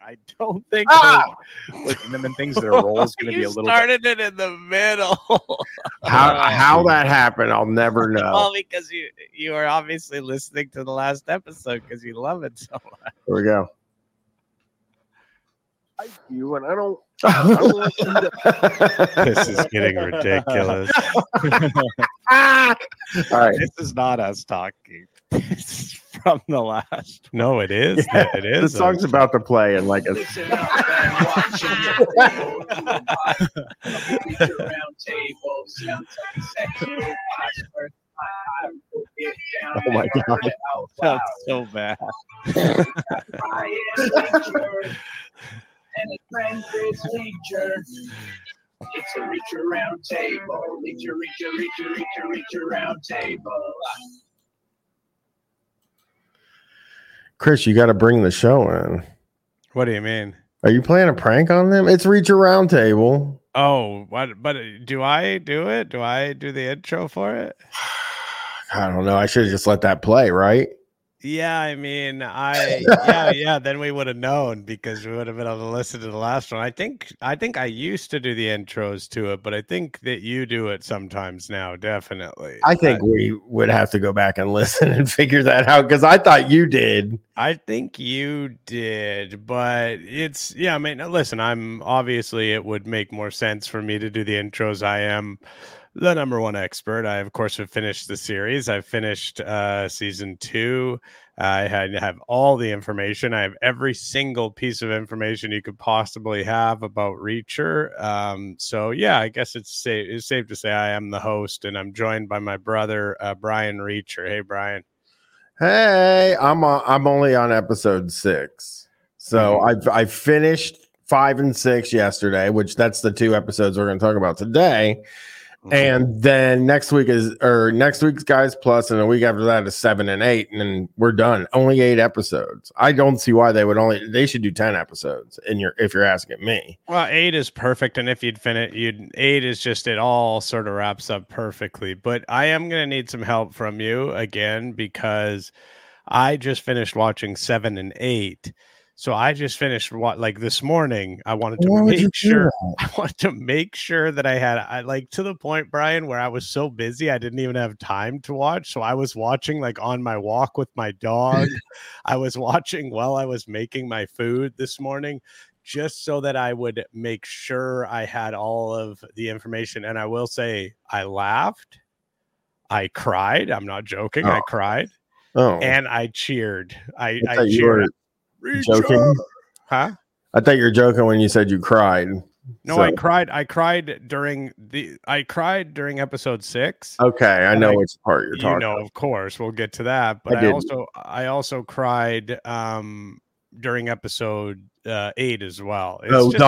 I don't think looking them and things, their role is going to be a little started it in the middle. How that happened, I'll never know. Well, because you are obviously listening to the last episode because you love it so much. Here we go. I do, and I don't This is getting ridiculous. All right. This is not us talking. This is from the last. No, it is. Yeah, It is. The song's about to play in like a. Oh my god, that's so bad. And a friend is featured. It's a reach around table. Reach around table. Chris, you got to bring the show in. What do you mean? Are you playing a prank on them? It's Reach Around Table. Oh, what? But do I do it? Do I do the intro for it? I don't know. I should have just let that play, right? Yeah, I mean, yeah. Then we would have known because we would have been able to listen to the last one. I think I used to do the intros to it, but I think that you do it sometimes now. Definitely. I think we would have to go back and listen and figure that out because I thought you did. I think you did, but I mean, listen, I'm obviously it would make more sense for me to do the intros. I am the number one expert. I, of course, have finished the series. I've finished season 2. I have all the information. I have every single piece of information you could possibly have about Reacher. So, yeah, I guess it's safe to say I am the host, and I'm joined by my brother, Brian Reacher. Hey, Brian. Hey, I'm only on episode 6. So I finished 5 and 6 yesterday, which that's the 2 episodes we're going to talk about today. And then next week's Guys Plus, and a week after that is 7 and 8, and then we're done. Only 8 episodes. I don't see why they should do 10 episodes. If you're asking me, well, 8 is perfect, and if you'd finish, 8 is just it all sort of wraps up perfectly. But I am gonna need some help from you again because I just finished watching 7 and 8. So I just finished this morning. I wanted to make sure that I had to the point, Brian, where I was so busy I didn't even have time to watch. So I was watching on my walk with my dog. I was watching while I was making my food this morning, just so that I would make sure I had all of the information. And I will say, I laughed, I cried. I'm not joking. I cried, and I cheered. I cheered. Joking? Huh? I thought you were joking when you said you cried. No, I cried during episode 6. Okay, I know which part you're talking about. Of course, we'll get to that. But I also cried during episode 8 as well.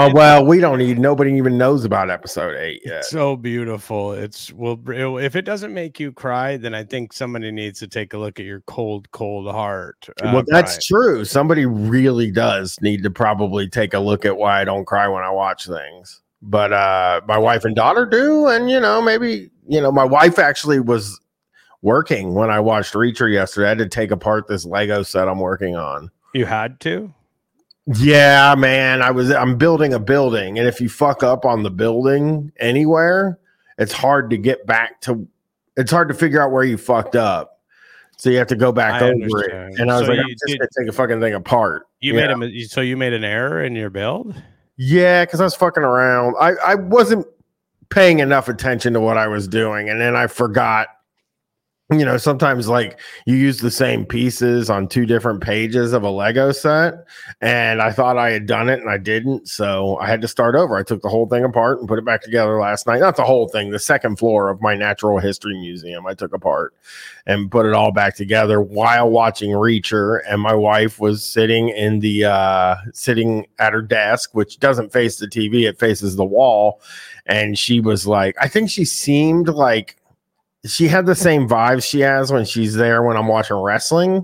Nobody even knows about episode 8 yet. So beautiful. If it doesn't make you cry, then I think somebody needs to take a look at your cold heart. Well, that's true. Somebody really does need to probably take a look at why I don't cry when I watch things. But my wife and daughter do, and maybe my wife actually was working when I watched Reacher yesterday. I had to take apart this Lego set I'm working on. You had to? Yeah, man. I'm building a building, and if you fuck up on the building anywhere, it's hard to get back to. It's hard to figure out where you fucked up, so you have to go back over it. And I was I'm just gonna take a fucking thing apart. You made an error in your build? Yeah, because I was fucking around. I wasn't paying enough attention to what I was doing, and then I forgot. Sometimes you use the same pieces on 2 different pages of a Lego set, and I thought I had done it and I didn't. So I had to start over. I took the whole thing apart and put it back together last night. Not the whole thing, the second floor of my natural history museum I took apart and put it all back together while watching Reacher. And my wife was sitting sitting at her desk, which doesn't face the TV. It faces the wall. And she was I think she seemed she had the same vibes she has when she's there when I'm watching wrestling,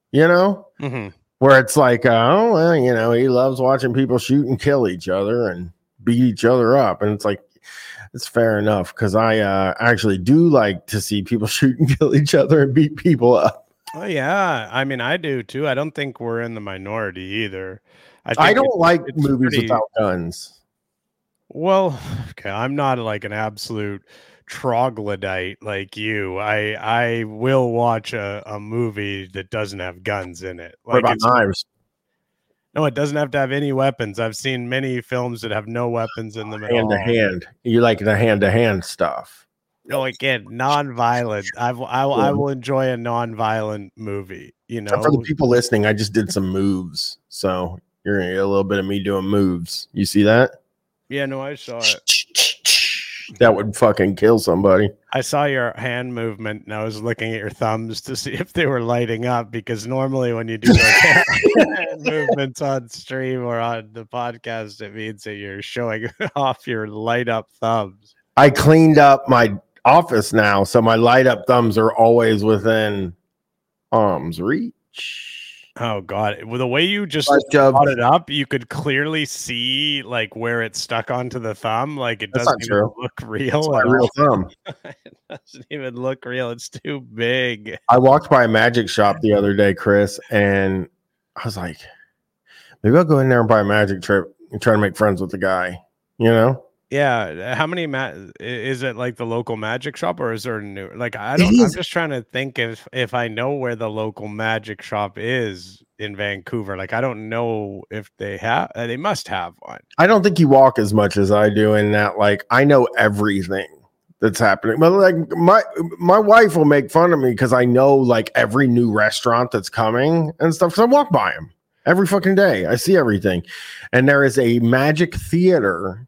where it's he loves watching people shoot and kill each other and beat each other up. And it's it's fair enough because I actually do like to see people shoot and kill each other and beat people up. Oh, yeah. I mean, I do too. I don't think we're in the minority either. I don't like it's movies pretty- without guns. Well, okay, I'm not like an absolute troglodyte like you. I will watch a movie that doesn't have guns in it. What Like about it's knives? no, it doesn't have to have any weapons. I've seen many films that have no weapons in them at Hand to all. hand. You like the hand to hand stuff. No, again, non-violent. I will enjoy a non-violent movie. You know, For the people listening, I just did some moves. So you're gonna get a little bit of me doing moves. You see that? yeah, no, I saw it. That would fucking kill somebody. I saw your hand movement, and I was looking at your thumbs to see if they were lighting up. Because normally, when you do those hand movements on stream or on the podcast, it means that you're showing off your light up thumbs. I cleaned up my office now, so my light up thumbs are always within arm's reach. Oh God! Well, the way you just Like, brought it up, you could clearly see like where it's stuck onto the thumb. Like it That's doesn't not even true. look It's real. my At real all. thumb. It doesn't even look real. It's too big. I walked by a magic shop the other day, Chris, and I was like, maybe I'll go in there and buy a magic trip and try to make friends with the guy. You know? Yeah. How many is it like the local magic shop or is there a new like I It don't I'm is. just trying to think if I know where the local magic shop is in Vancouver. Like I don't know if they have they must have one. I don't think you walk as much as I do in that, like, I know everything that's happening. But like my wife will make fun of me because I know like every new restaurant that's coming and stuff. So I walk by them every fucking day. I see everything. And there is a magic theater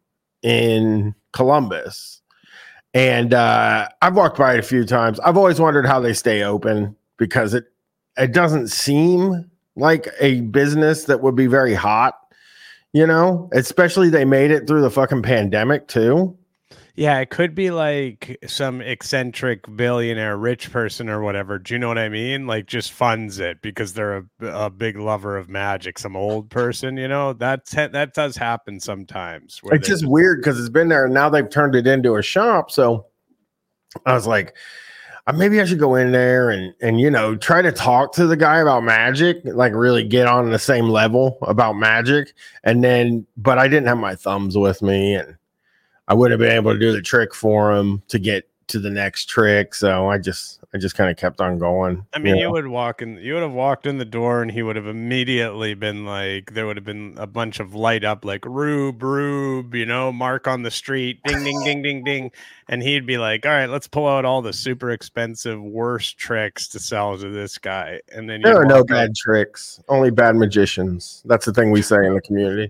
in Columbus. And I've walked by it a few times. I've always wondered how they stay open because it doesn't seem like a business that would be very hot, you know, especially they made it through the fucking pandemic too. Yeah, it could be like some eccentric billionaire rich person or whatever. Do you know what I mean? Like just funds it because they're a big lover of magic. Some old person, you know, that does happen sometimes. Where It's they just weird because it's been there and now they've turned it into a shop. So I was like, maybe I should go in there and you know, try to talk to the guy about magic, like really get on the same level about magic. And then, but I didn't have my thumbs with me and I wouldn't have been able to do the trick for him to get to the next trick. So I just kind of kept on going. I mean, know? you would have walked in the door and he would have immediately been like, there would have been a bunch of light up like Rube, you know, mark on the street, ding, ding, ding, ding, ding. And he'd be like, all right, let's pull out all the super expensive, worst tricks to sell to this guy. And then There are no walk out- bad tricks, only bad magicians. That's the thing we say in the community.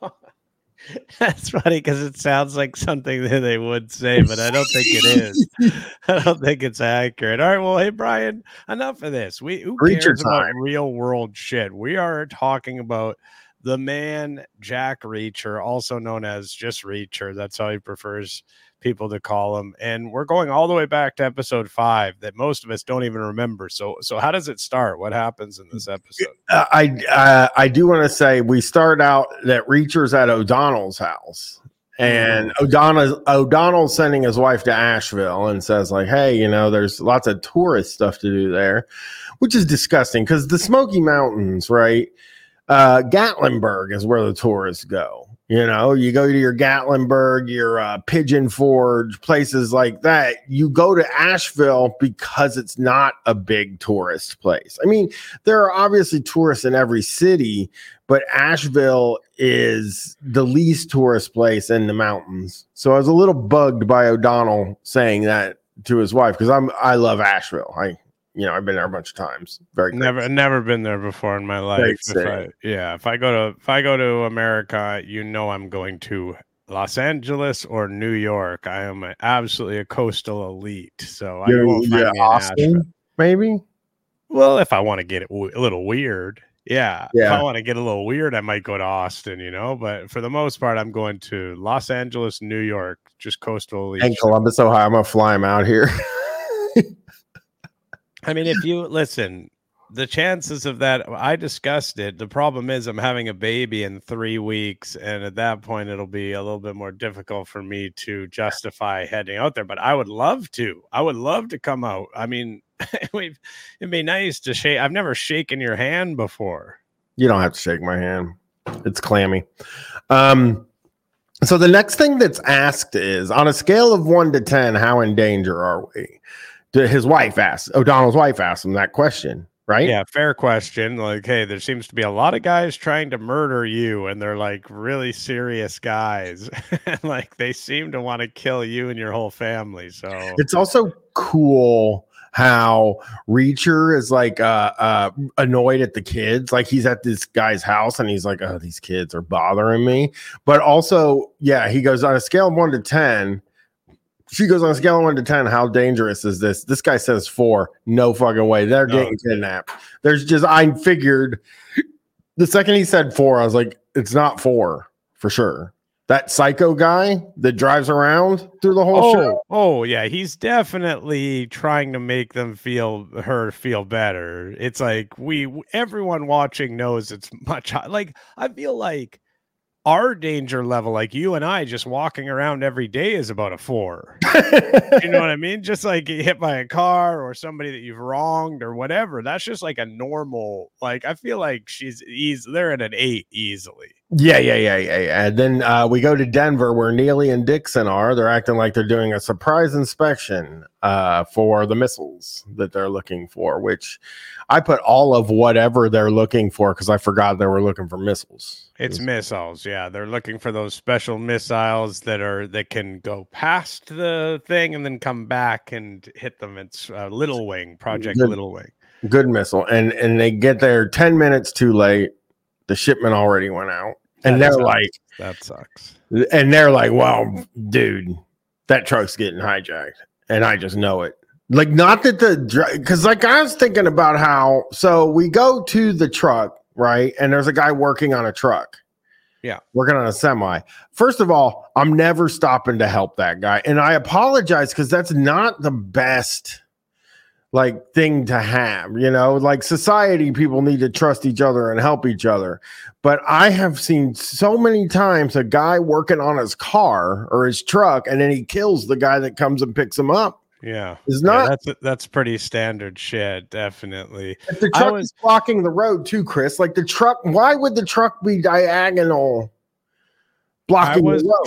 That's funny because it sounds like something that they would say, but I don't think it is. I don't think it's accurate. All right, well, hey Brian, enough of this. Who Reacher cares about time. real world shit? We are talking about the man Jack Reacher, also known as just Reacher. That's how he prefers people to call him. And we're going all the way back to episode 5 that most of us don't even remember. So how does it start? What happens in this episode? I do want to say we start out that Reacher's at O'Donnell's house, and O'Donnell's sending his wife to Asheville and says like, hey, you know, there's lots of tourist stuff to do there, which is disgusting because the Smoky Mountains, right? Gatlinburg is where the tourists go. You know, you go to your Gatlinburg, your Pigeon Forge, places like that. You go to Asheville because it's not a big tourist place. I mean, there are obviously tourists in every city, but Asheville is the least tourist place in the mountains. So I was a little bugged by O'Donnell saying that to his wife because I love Asheville. I've been there a bunch of times. Very great. Never been there before in my life. Great If I go to America, you know I'm going to Los Angeles or New York. I am absolutely a coastal elite. So I won't find me in Austin, Asheville. maybe. Well, if I want to get it a little weird, yeah. If Yeah. I want to get a little weird, I might go to Austin, you know. But for the most part, I'm going to Los Angeles, New York, just coastal elite. And Columbus, Ohio. I'm gonna fly him out here. I mean, if you listen, the chances of that, I discussed it. The problem is I'm having a baby in 3 weeks. And at that point, it'll be a little bit more difficult for me to justify heading out there. But I would love to. I would love to come out. I mean, it'd be nice to shake. I've never shaken your hand before. You don't have to shake my hand. It's clammy. So the next thing that's asked is, on a scale of 1 to 10, how in danger are we? His wife asked, O'Donnell's wife asked him that question, right? Yeah, fair question. Like, hey, there seems to be a lot of guys trying to murder you, and they're like really serious guys. And like they seem to want to kill you and your whole family. So It's also cool how Reacher is like annoyed at the kids. Like he's at this guy's house and he's like, oh, these kids are bothering me. But also, yeah, he goes on a scale of 1 to 10. She goes on a scale of 1 to 10. How dangerous is this? This guy says 4. No fucking way. They're getting kidnapped. I figured the second he said 4, I was like, it's not 4 for sure. That psycho guy that drives around through the whole show. Oh, yeah. He's definitely trying to make them feel better. It's like everyone watching knows it's much like I feel like our danger level, like you and I just walking around every day, is about a 4. You know what I mean? Just like get hit by a car or somebody that you've wronged or whatever. That's just like a normal, like I feel like they're at an 8 easily. Yeah. And then we go to Denver where Neely and Dixon are. They're acting like they're doing a surprise inspection for the missiles that they're looking for, which I put all of whatever they're looking for because I forgot they were looking for missiles. It's missiles, yeah. They're looking for those special missiles that can go past the thing and then come back and hit them. It's Little Wing, Project Little Wing. Good missile. And they get there 10 minutes too late. The shipment already went out. And they're like, that sucks. And they're like, well, dude, that truck's getting hijacked. And I just know it. Like, not that because like I was thinking about how, so we go to the truck, right? And there's a guy working on a truck. Yeah. Working on a semi. First of all, I'm never stopping to help that guy. And I apologize because that's not the best like thing to have, you know, like society, people need to trust each other and help each other. But I have seen so many times a guy working on his car or his truck, and then he kills the guy that comes and picks him up. Yeah, it's not. That's pretty standard shit. Definitely. If the truck is blocking the road too, Chris. Like the truck, why would the truck be diagonal? I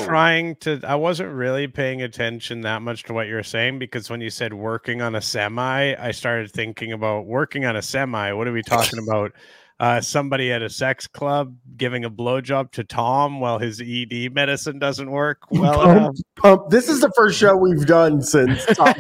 wasn't really paying attention that much to what you're saying, because when you said working on a semi, I started thinking about working on a semi. What are we talking about? Somebody at a sex club giving a blowjob to Tom while his ED medicine doesn't work well enough. This is the first show we've done since Tom.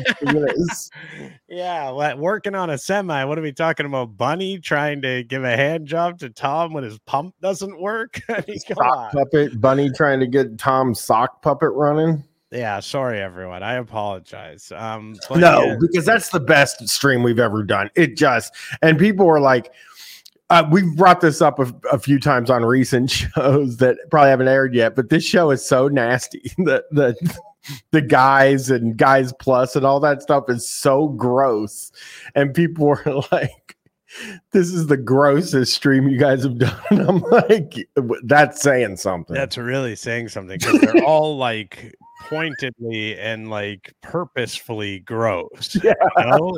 Yeah, working on a semi. What are we talking about? Bunny trying to give a hand job to Tom when his pump doesn't work? I mean, come on. Puppet Bunny trying to get Tom's sock puppet running. Yeah, sorry everyone. I apologize. Because that's the best stream we've ever done. And people were like, we've brought this up a few times on recent shows that probably haven't aired yet, but this show is so nasty. The guys and Guys Plus and all that stuff is so gross. And people were like, this is the grossest stream you guys have done. I'm like, that's saying something. That's really saying something, because they're all like pointedly and like purposefully gross. Yeah. You know?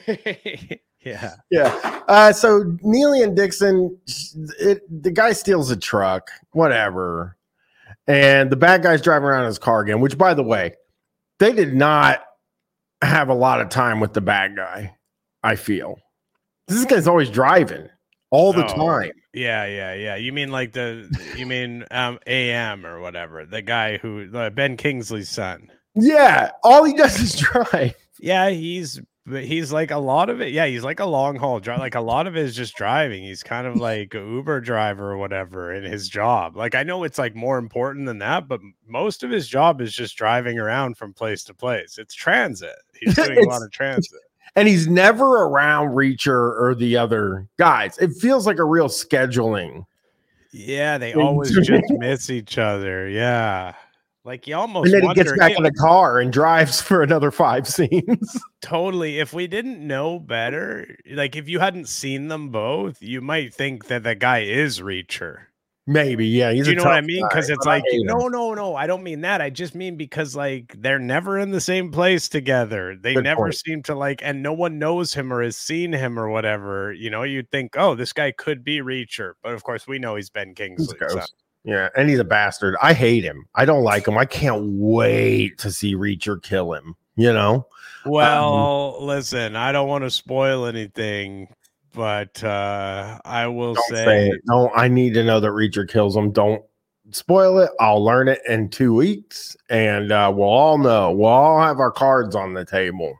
Yeah. So Neely and Dixon, the guy steals a truck, whatever. And the bad guy's driving around in his car again, which, by the way, they did not have a lot of time with the bad guy, I feel. This guy's always driving all the time. Yeah. You mean like AM or whatever, the guy who Ben Kingsley's son. Yeah. All he does is drive. Yeah, he's like a lot of it. Yeah, he's like a long haul drive. Like a lot of it is just driving. He's kind of like an Uber driver or whatever in his job. Like I know it's like more important than that, but most of his job is just driving around from place to place. It's transit. He's doing a lot of transit. And he's never around Reacher or the other guys. It feels like a real scheduling. Yeah, they always just miss each other. Yeah. Like you almost and then he gets back in the car and drives for another 5 scenes. Totally. If we didn't know better, like if you hadn't seen them both, you might think that the guy is Reacher. Maybe, yeah. He's Do you a know what I tough mean? guy, Because it's but I like, hate him. no, I don't mean that. I just mean because like they're never in the same place together. They Good never point. seem to like, and no one knows him or has seen him or whatever. You know, you'd think, oh, this guy could be Reacher, but of course we know he's Ben He's Kingsley. a So. ghost. Yeah, and he's a bastard. I hate him. I don't like him. I can't wait to see Reacher kill him. You know? Well, listen, I don't want to spoil anything, but I will Don't say say it. No, I need to know that Reacher kills him. Don't spoil it. I'll learn it in 2 weeks, and we'll all know. We'll all have our cards on the table.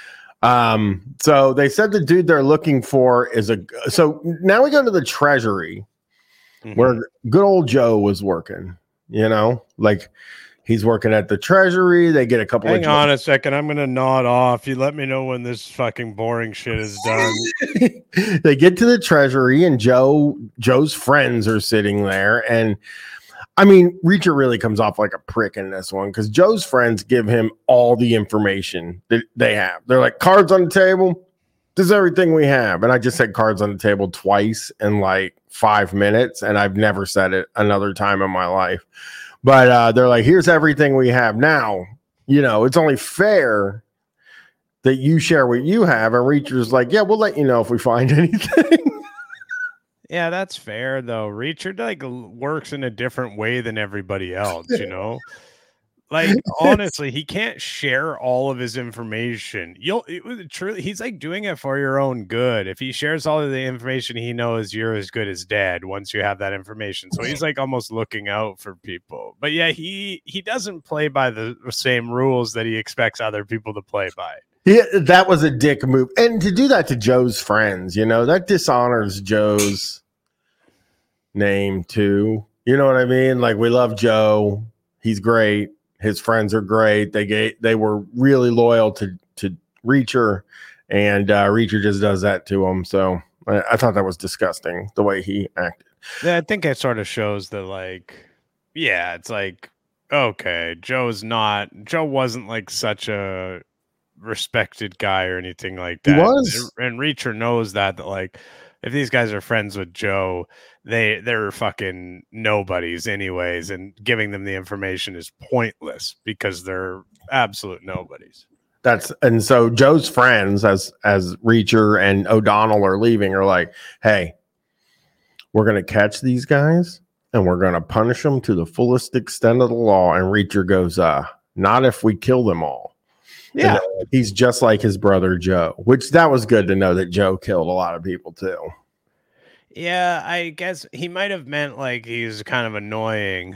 So they said the dude they're looking for is so now we go to the treasury where good old Joe was working, you know, like he's working at the treasury. They get a couple Hang of on a second. I'm going to nod off. You let me know when this fucking boring shit is done. They get to the treasury and Joe's friends are sitting there. And I mean, Reacher really comes off like a prick in this one because Joe's friends give him all the information that they have. They're like, cards on the table. This is everything we have. And I just said cards on the table twice in like 5 minutes. And I've never said it another time in my life. But they're like, here's everything we have. Now, you know, it's only fair that you share what you have. And Reacher's like, yeah, we'll let you know if we find anything. Yeah, that's fair though. Reacher like works in a different way than everybody else, you know? Like honestly, he can't share all of his information. Truly, he's like doing it for your own good. If he shares all of the information, he knows you're as good as dead once you have that information. So he's like almost looking out for people. But yeah, he doesn't play by the same rules that he expects other people to play by. Yeah, that was a dick move. And to do that to Joe's friends, you know, that dishonors Joe's name too. You know what I mean? Like, we love Joe. He's great. His friends are great. They were really loyal to Reacher, and Reacher just does that to him. So I thought that was disgusting the way he acted. Yeah, I think it sort of shows that, like, yeah, it's like, okay, Joe wasn't like such a respected guy or anything like that. He was. And Reacher knows that like if these guys are friends with Joe, they're fucking nobodies anyways, and giving them the information is pointless because they're absolute nobodies. And so Joe's friends, as Reacher and O'Donnell are leaving, are like, hey, we're gonna catch these guys and we're gonna punish them to the fullest extent of the law. And Reacher goes, not if we kill them all. Yeah. And he's just like his brother Joe, which that was good to know that Joe killed a lot of people too. Yeah, I guess he might have meant like he's kind of annoying.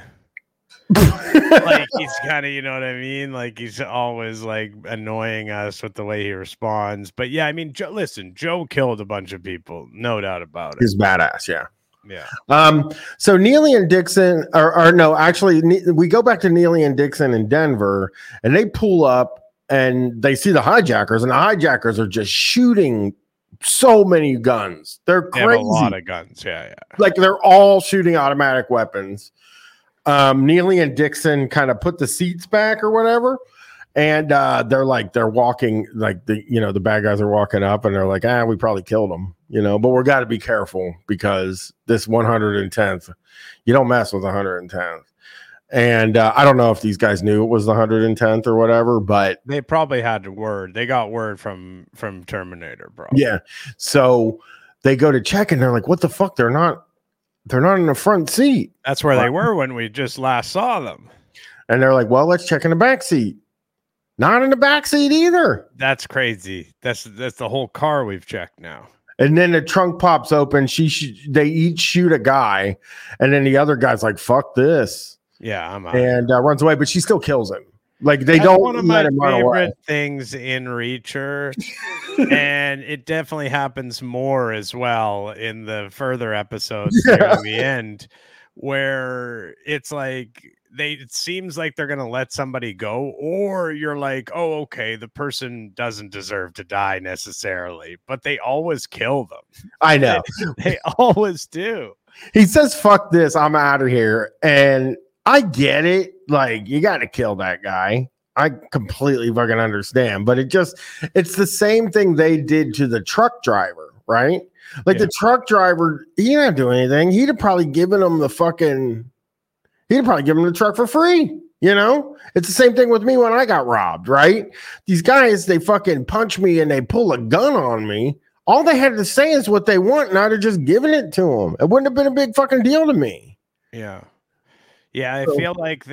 Like he's kind of, you know what I mean? Like he's always like annoying us with the way he responds. But yeah, I mean, Joe killed a bunch of people, no doubt about it. He's badass, yeah. Yeah. So Neely and Dixon, or no, actually, we go back to Neely and Dixon in Denver, and they pull up and they see the hijackers, and the hijackers are just shooting so many guns. They're crazy. They have a lot of guns. Yeah. Like they're all shooting automatic weapons. Neely and Dixon kind of put the seats back or whatever. And they're walking, like the bad guys are walking up and they're like, we probably killed them, but we got to be careful because this 110th, you don't mess with 110th. And I don't know if these guys knew it was the 110th or whatever, but they probably had word. They got word from Terminator, bro. Yeah. So they go to check and they're like, what the fuck? They're not in the front seat. That's where they were when we just last saw them. And they're like, well, let's check in the back seat. Not in the back seat either. That's crazy. That's the whole car we've checked now. And then the trunk pops open. They each shoot a guy, and then the other guy's like, "Fuck this!" Yeah, I'm out. And runs away, but she still kills him. Like That's don't one of let my him run away. favorite things in Reacher, and it definitely happens more as well in the further episodes near the end, where it's like it seems like they're gonna let somebody go, or you're like, oh, okay, the person doesn't deserve to die necessarily, but they always kill them. I know. They always do. He says, "Fuck this, I'm out of here," and I get it. Like, you got to kill that guy. I completely fucking understand, but it's the same thing they did to the truck driver, right? Like Yeah. the truck driver, he didn't do anything. He'd have probably given him the truck for free. You know, it's the same thing with me when I got robbed, right? These guys, they fucking punch me and they pull a gun on me. All they had to say is what they want, and I'd have just given it to them. It wouldn't have been a big fucking deal to me. Yeah. Yeah, I feel like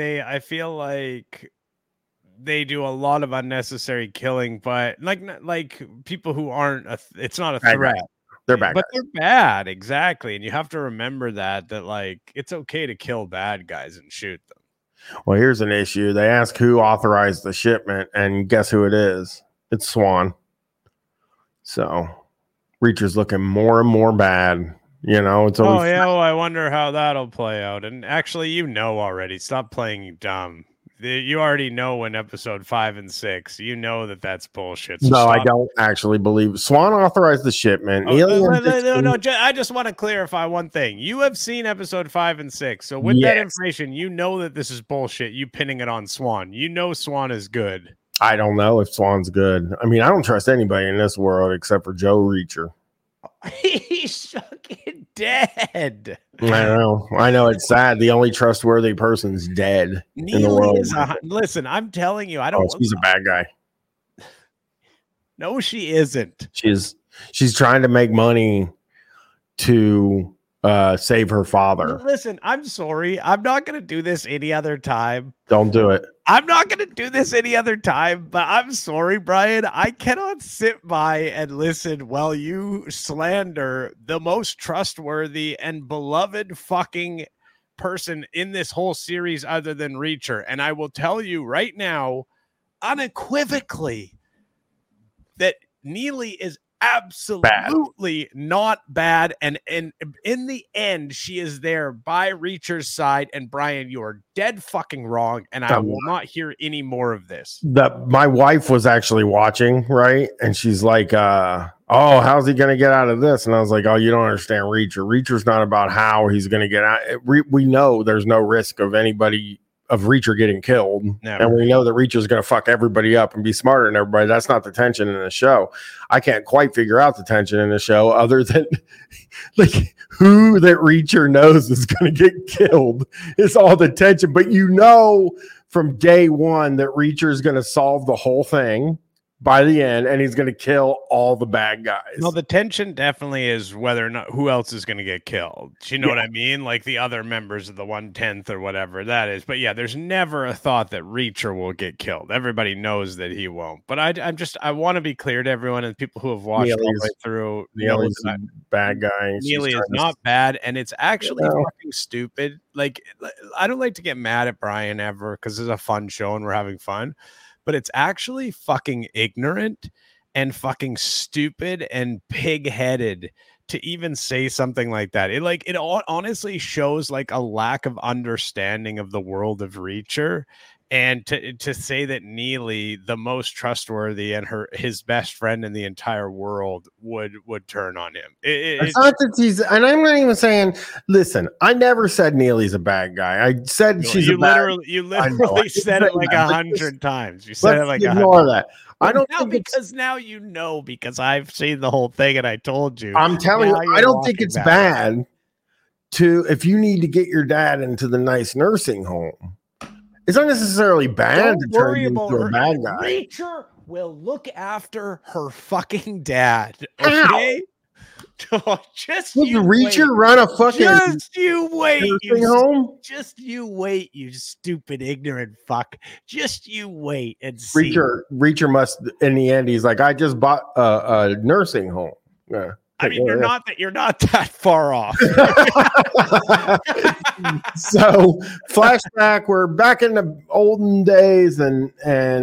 they do a lot of unnecessary killing, but like people who aren't it's not a Bad threat. guys. They're bad But guys. they're bad, exactly. And you have to remember that like it's okay to kill bad guys and shoot them. Well, here's an issue. They ask who authorized the shipment, and guess who it is? It's Swan. So Reacher's looking more and more bad. You know, it's Oh always yeah, well, I wonder how that'll play out. And actually, you know already. Stop playing dumb. You already know when episode 5 and 6. You know that's bullshit. So no, I stop. don't actually believe Swan authorized the shipment. Oh, Alien no, I just want to clarify one thing. You have seen episode 5 and 6. So with that Yes. information, you know that this is bullshit. You pinning it on Swan. You know Swan is good. I don't know if Swan's good. I mean, I don't trust anybody in this world except for Joe Reacher. He's fucking dead. I know it's sad. The only trustworthy person's dead in the Neely world. is listen, I'm telling you, I don't. She's a bad guy. No, she isn't. She's trying to make money to save her father. Listen, I'm sorry. I'm not going to do this any other time. Don't do it. I'm not going to do this any other time, but I'm sorry, Brian. I cannot sit by and listen while you slander the most trustworthy and beloved fucking person in this whole series other than Reacher. And I will tell you right now, unequivocally, that Neely is absolutely not bad, and in the end she is there by Reacher's side. And Brian, you are dead fucking wrong, and I will not hear any more of this. My wife was actually watching, right? And she's like, oh, how's he gonna get out of this? And I was like, oh, you don't understand Reacher's not about how he's gonna get out. We know there's no risk of Reacher getting killed. Never. And we know that Reacher's going to fuck everybody up and be smarter than everybody. That's not the tension in the show. I can't quite figure out the tension in the show other than like who that Reacher knows is going to get killed is all the tension. But you know from day one that Reacher is going to solve the whole thing by the end, and he's going to kill all the bad guys. No, the tension definitely is whether or not who else is going to get killed. Do you know what I mean? Like the other members of the 1/10 or whatever that is. But yeah, there's never a thought that Reacher will get killed. Everybody knows that he won't. But I want to be clear to everyone and people who have watched all the way through. Neely's a bad guy. Neely is not bad, and it's actually fucking stupid. Like, I don't like to get mad at Brian ever because it's a fun show and we're having fun. But it's actually fucking ignorant and fucking stupid and pig-headed to even say something like that. It honestly shows like a lack of understanding of the world of Reacher, and to say that Neely, the most trustworthy and his best friend in the entire world, would turn on him. It's not that he's, and I'm not even saying. Listen, I never said Neely's a bad guy. I said you literally said it like 100 times. You said it like 100. Ignore that. I don't now think because now you know, because I've seen the whole thing and I told you. I'm telling you, Now I you're don't think walking it's back. bad to if you need to get your dad into the nice nursing home. It's not necessarily bad Don't to turn worry him about into a her. bad guy. Reacher will look after her fucking dad. Okay. Just Would you Reacher wait. run a fucking Just you wait. nursing home? Just you wait, you stupid ignorant fuck. Just you wait and see. Reacher must. In the end, he's like, I just bought a nursing home. Yeah. I mean, you're not that far off. So flashback, we're back in the olden days, and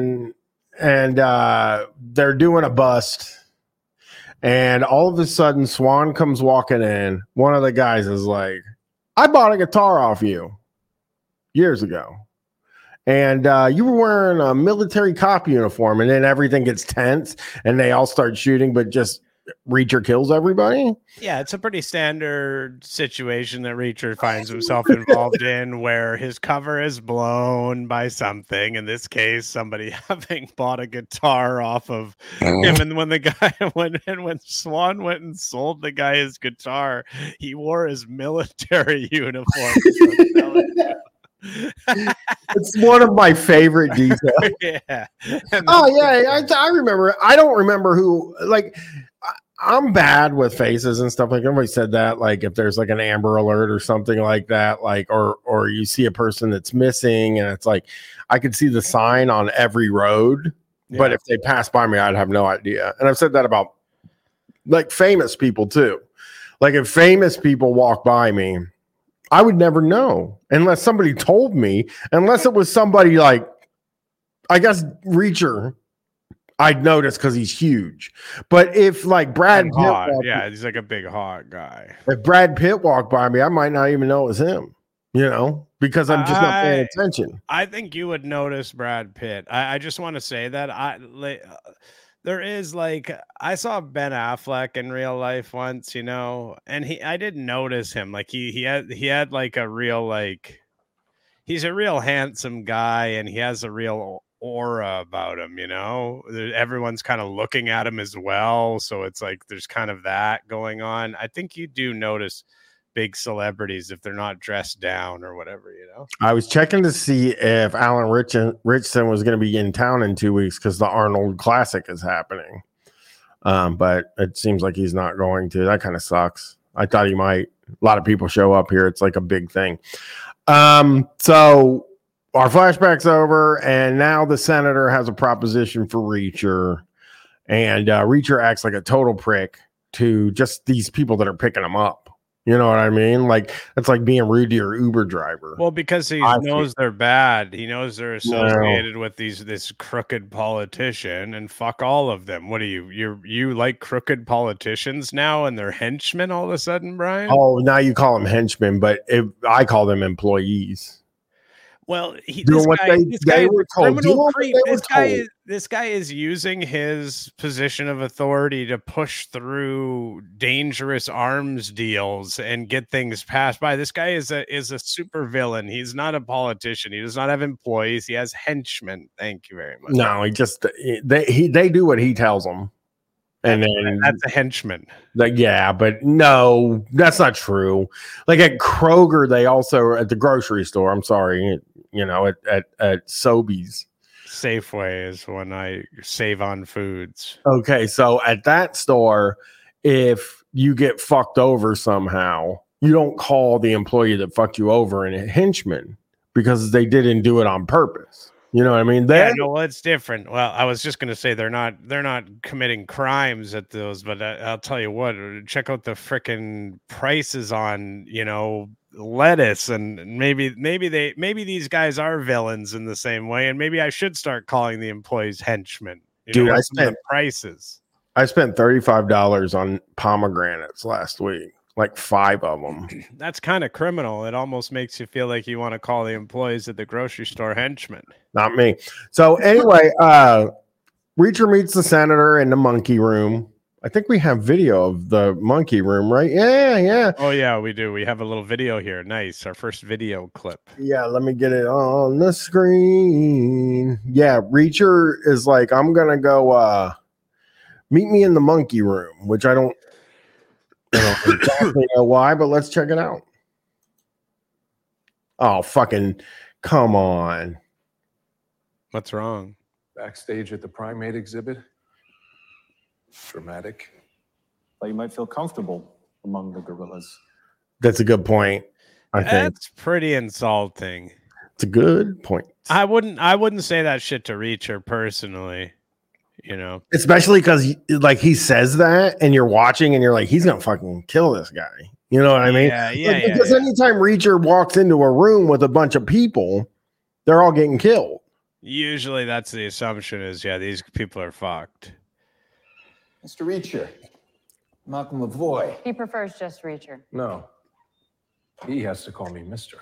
they're doing a bust, and all of a sudden Swan comes walking in. One of the guys is like, I bought a guitar off you years ago, and you were wearing a military cop uniform. And then everything gets tense and they all start shooting, but just Reacher kills everybody. Yeah, it's a pretty standard situation that Reacher finds himself involved in, where his cover is blown by something. In this case, somebody having bought a guitar off of him, and when the guy when Swan went and sold the guy his guitar, he wore his military uniform. It's one of my favorite details. Yeah. Oh yeah, I remember. I don't remember who. Like, I'm bad with faces and stuff. Like, everybody said that. Like, if there's like an Amber Alert or something like that, like, or you see a person that's missing, and it's like, I could see the sign on every road, but if they pass by me, I'd have no idea. And I've said that about like famous people too. Like, if famous people walk by me, I would never know unless somebody told me, unless it was somebody like, I guess, Reacher, I'd notice because he's huge. But if like Brad Pitt, he's like a big hot guy. If Brad Pitt walked by me, I might not even know it was him, because I'm just not paying attention. I think you would notice Brad Pitt. I just want to say that there is like, I saw Ben Affleck in real life once, and I didn't notice him. Like he had like a real, like, he's a real handsome guy, and he has a real aura about him, everyone's kind of looking at him as well. So it's like, there's kind of that going on. I think you do notice big celebrities if they're not dressed down or whatever, I was checking to see if Alan Richson was going to be in town in 2 weeks because the Arnold Classic is happening. But it seems like he's not going to. That kind of sucks. I thought he might. A lot of people show up here. It's like a big thing. So our flashback's over, and now the senator has a proposition for Reacher, and Reacher acts like a total prick to just these people that are picking him up. You know what I mean? Like, it's like being rude to your Uber driver. Well, because he knows they're bad. He knows they're associated with this crooked politician, and fuck all of them. What are you like crooked politicians now, and they're henchmen all of a sudden, Brian? Oh, now you call them henchmen, but I call them employees. Well, this guy is using his position of authority to push through dangerous arms deals and get things passed by. This guy is a super villain. He's not a politician. He does not have employees. He has henchmen. Thank you very much. No, they do what he tells them. And then that's a henchman. Yeah, but no, that's not true. Like at Kroger, they also at the grocery store. I'm sorry, at Sobeys. Safeway is when I save on foods. Okay, so at that store, if you get fucked over somehow, you don't call the employee that fucked you over a henchman because they didn't do it on purpose. You know what I mean? It's different. Well, I was just going to say they're not committing crimes at those, but I'll tell you what, check out the frickin' prices on, lettuce, and maybe these guys are villains in the same way, and maybe I should start calling the employees henchmen. Dude, I spent prices. I spent $35 on pomegranates last week. Like 5 of them. That's kind of criminal. It almost makes you feel like you want to call the employees at the grocery store henchmen. Not me. So anyway, Reacher meets the senator in the monkey room. I think we have video of the monkey room, right? Yeah. Oh, yeah, we do. We have a little video here. Nice. Our first video clip. Yeah, let me get it on the screen. Yeah, Reacher is like, I'm going to go meet me in the monkey room, which I don't exactly know why, but let's check it out. Oh, fucking come on. What's wrong? Backstage at the primate exhibit. Dramatic. Well, you might feel comfortable among the gorillas. That's a good point. I think that's pretty insulting. It's a good point. I wouldn't say that shit to Reacher personally. Especially because like he says that and you're watching and you're like, he's gonna fucking kill this guy. You know what I mean? Yeah. Because anytime Reacher walks into a room with a bunch of people, they're all getting killed. Usually that's the assumption is, these people are fucked. Mr. Reacher, Malcolm Lavoie. He prefers just Reacher. No, he has to call me Mr.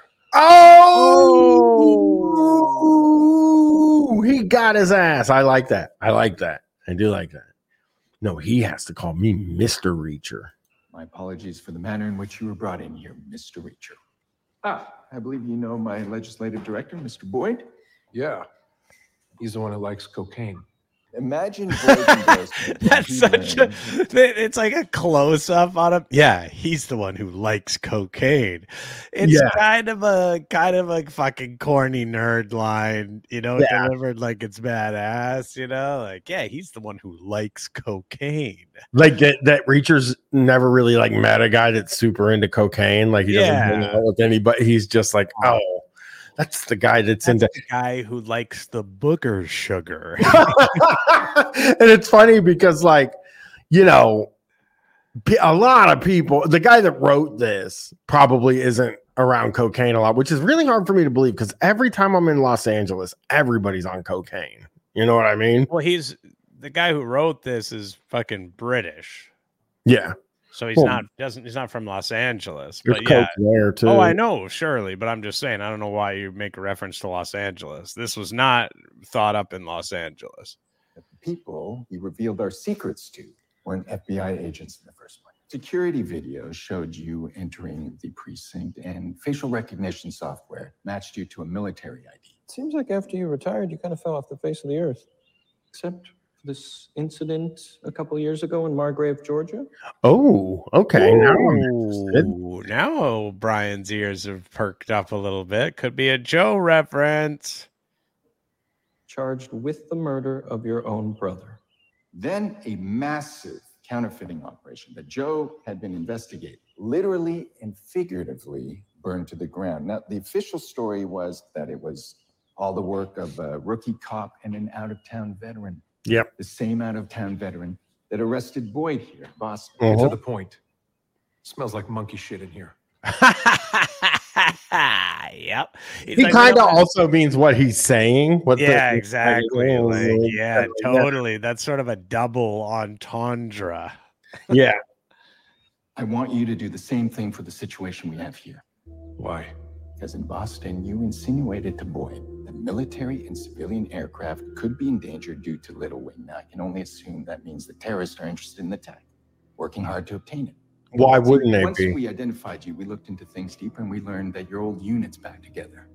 Oh, he got his ass. I like that. I do like that. No, he has to call me Mr. Reacher. My apologies for the manner in which you were brought in here, Mr. Reacher. I believe you know my legislative director, Mr. Boyd. Yeah. He's the one who likes cocaine. Imagine Boyd's endorsement. That's such a. It's like a close up on him. Yeah, he's the one who likes cocaine. It's kind of a fucking corny nerd line, delivered like it's badass. Like he's the one who likes cocaine. Like that Reacher's never really like met a guy that's super into cocaine. Like he doesn't hang out with anybody. He's just like, oh. That's the guy that's into the guy who likes the booger sugar. And it's funny because, like, a lot of people, the guy that wrote this probably isn't around cocaine a lot, which is really hard for me to believe because every time I'm in Los Angeles, everybody's on cocaine. You know what I mean? Well, he's the guy who wrote this is fucking British. Yeah. So he's not from Los Angeles. There's But coke there too. Oh, I know, surely, but I'm just saying, I don't know why you make a reference to Los Angeles. This was not thought up in Los Angeles. The people you revealed our secrets to weren't FBI agents in the first place. Security video showed you entering the precinct, and facial recognition software matched you to a military ID. Seems like after you retired, you kind of fell off the face of the earth. Except this incident a couple years ago in Margrave, Georgia. Oh, okay. Now Brian's ears have perked up a little bit. Could be a Joe reference. Charged with the murder of your own brother. Then a massive counterfeiting operation that Joe had been investigating, literally and figuratively burned to the ground. Now, the official story was that it was all the work of a rookie cop and an out-of-town veteran. Yep. The same out-of-town veteran that arrested Boyd here in Boston. Get to the point. Smells like monkey shit in here. Yep. He kind of also means what he's saying. Exactly. Totally. That's sort of a double entendre. Yeah. I want you to do the same thing for the situation we have here. Why? Because in Boston, you insinuated to Boyd that military and civilian aircraft could be endangered due to Little Wing. Now, I can only assume that means the terrorists are interested in the tech, working hard to obtain it. Why wouldn't they Once be? we identified you, we looked into things deeper and we learned that your old unit's back together.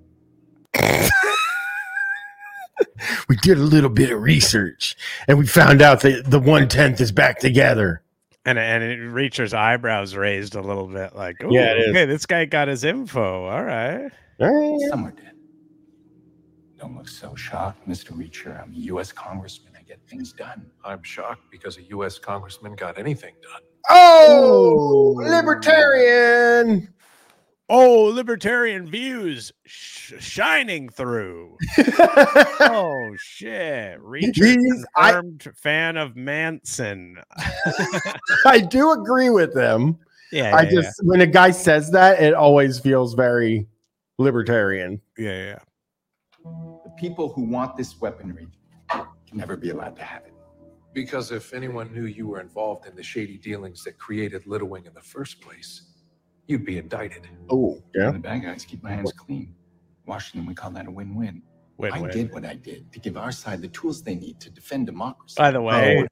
We did a little bit of research and we found out that the 1/10 is back together. And Reacher's eyebrows raised a little bit, like, oh, Yeah, it is. okay, this guy got his info. All right. Some are dead. Don't look so shocked, Mr. Reacher. I'm a U.S. congressman. I get things done. I'm shocked because a U.S. congressman got anything done. Oh, libertarian. Oh, libertarian views shining through. Oh, shit. Reacher confirmed fan of Manson. I do agree with them. Yeah. When a guy says that, it always feels very libertarian. Yeah. The people who want this weaponry can never be allowed to have it. Because if anyone knew you were involved in the shady dealings that created Little Wing in the first place, you'd be indicted. Oh, yeah. The bad guys keep my hands clean. Washington, we call that a win-win. I did what I did to give our side the tools they need to defend democracy. By the way,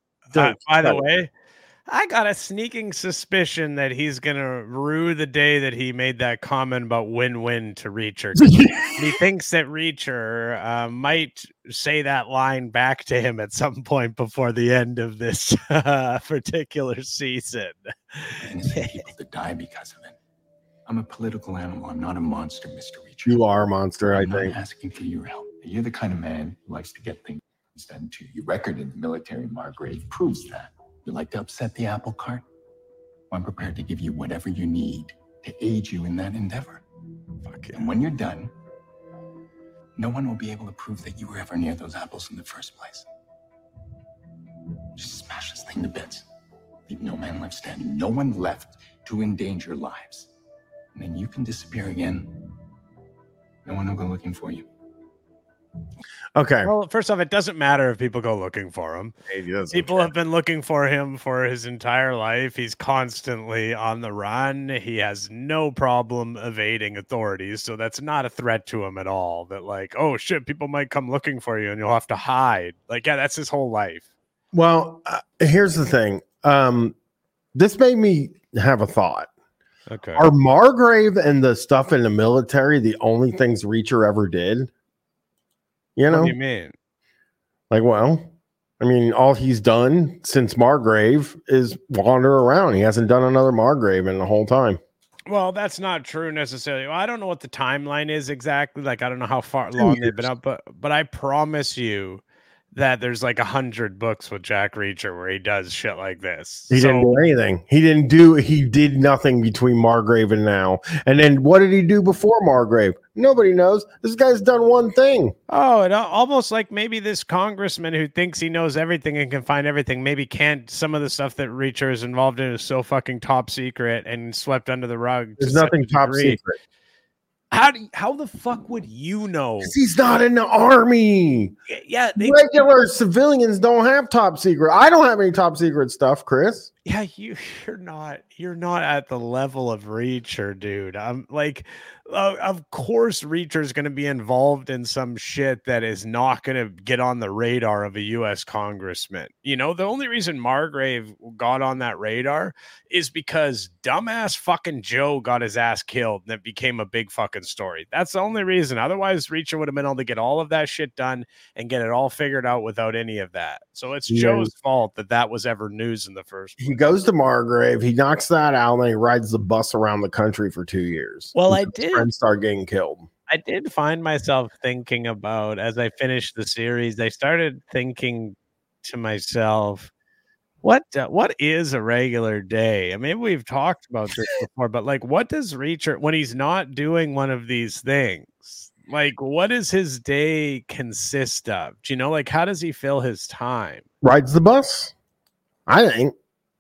I got a sneaking suspicion that he's going to rue the day that he made that comment about win-win to Reacher. He thinks that Reacher might say that line back to him at some point before the end of this particular season. Innocent people that die because of it. I'm a political animal. I'm not a monster, Mr. Reacher. You are a monster, I I'm think. not asking for your help. You're the kind of man who likes to get things done too. Your record in the military, Margrave, proves that. You like to upset the apple cart? I'm prepared to give you whatever you need to aid you in that endeavor. Fuck yeah. And when you're done, no one will be able to prove that you were ever near those apples in the first place. Just smash this thing to bits. Leave no man left standing. No one left to endanger lives. And then you can disappear again. No one will go looking for you. Okay. Well, first off, it doesn't matter if people go looking for him. People have been looking for him for his entire life. He's constantly on the run. He has no problem evading authorities. So that's not a threat to him at all. That like, oh shit, people might come looking for you and you'll have to hide. Like, yeah, that's his whole life. Well, here's the thing. This made me have a thought. Okay. Are Margrave and the stuff in the military the only things Reacher ever did? You What know, do you mean? like, well, I mean, all he's done since Margrave is wander around. He hasn't done another Margrave in the whole time. Well, that's not true necessarily. Well, I don't know what the timeline is exactly. Like, I don't know how far long they've been up, but I promise you that there's like 100 books with Jack Reacher where he does shit like this. He didn't do anything. He did nothing between Margrave and now. And then what did he do before Margrave? Nobody knows. This guy's done one thing. Oh, it almost like maybe this congressman who thinks he knows everything and can find everything maybe can't. Some of the stuff that Reacher is involved in is so fucking top secret and swept under the rug. There's nothing top secret. How the fuck would you know? 'Cause he's not in the army. Yeah, Regular civilians don't have top secret. I don't have any top secret stuff, Chris. Yeah, you're not at the level of Reacher, dude. I'm like, of course Reacher's going to be involved in some shit that is not going to get on the radar of a U.S. congressman. You know, the only reason Margrave got on that radar is because dumbass fucking Joe got his ass killed and it became a big fucking story. That's the only reason. Otherwise, Reacher would have been able to get all of that shit done and get it all figured out without any of that. So it's Joe's fault that was ever news in the first place. He goes to Margrave, he knocks that out, and then he rides the bus around the country for 2 years. Well, His friends start getting killed. I did find myself thinking about, as I finished the series, I started thinking to myself, what is a regular day? I mean, we've talked about this before, but like, what does Reacher, when he's not doing one of these things, like, what does his day consist of? Do you know, like, how does he fill his time? Rides the bus, I think.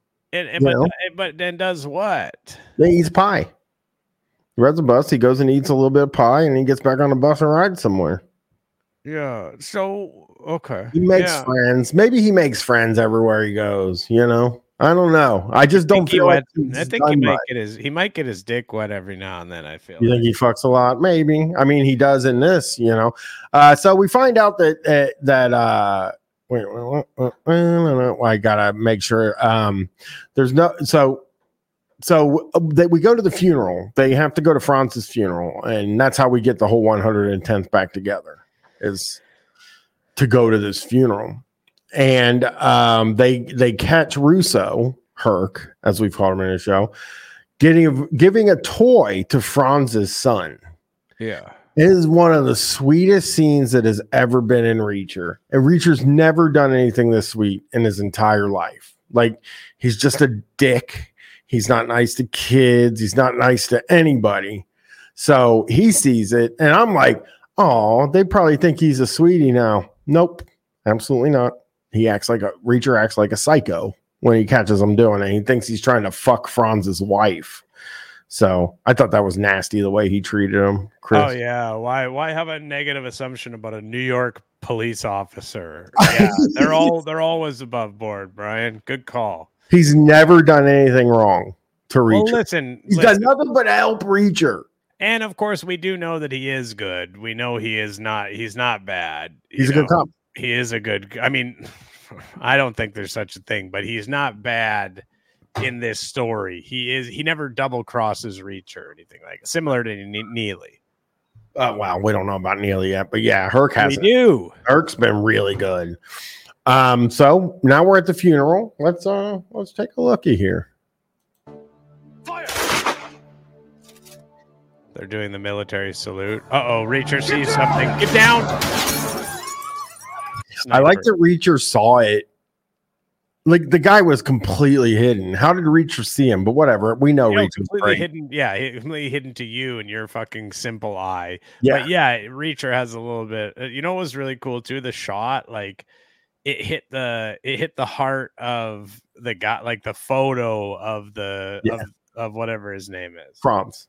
But then does what? He eats pie. He rides the bus, he goes and eats a little bit of pie, and he gets back on the bus and rides somewhere. Yeah. So, okay. He makes friends. Maybe he makes friends everywhere he goes, you know? I don't know. I just don't feel like I think he might get his dick wet every now and then, I feel. You think he fucks a lot? Maybe. I mean, he does in this, you know? So we find out that wait, I gotta make sure there's no so that we go to the funeral. They have to go to Franz's funeral, and that's how we get the whole 110th back together, is to go to this funeral. And they catch Russo, Herc, as we've called him in the show, giving a toy to Franz's son. Yeah. It is one of the sweetest scenes that has ever been in Reacher. And Reacher's never done anything this sweet in his entire life. Like, he's just a dick. He's not nice to kids. He's not nice to anybody. So he sees it, and I'm like, oh, they probably think he's a sweetie now. Nope, absolutely not. Reacher acts like a psycho when he catches him doing it. He thinks he's trying to fuck Franz's wife. So I thought that was nasty the way he treated him, Chris. Oh yeah, why have a negative assumption about a New York police officer? Yeah, they're always above board, Brian. Good call. He's never done anything wrong to Reacher. Well, listen, he's done nothing but help Reacher. And of course, we do know that he is good. We know he is not. He's not bad. He's a good cop. He is a good. I mean, I don't think there's such a thing, but he's not bad in this story. He never double crosses Reacher or anything like it. Similar to Neely. Wow, we don't know about Neely yet, but yeah, Herc has. We do. Herc's been really good. So now we're at the funeral. Let's take a looky here. Fire! They're doing the military salute. Reacher sees something. Get down. Sniper. I like that Reacher saw it. Like, the guy was completely hidden. How did Reacher see him? But whatever. We know Reacher's completely great. hidden. Yeah, completely hidden to you and your fucking simple eye. Yeah. But yeah, Reacher has a little bit. You know what was really cool too? The shot, like, it hit the heart of the guy, like the photo of of whatever his name is. Franz.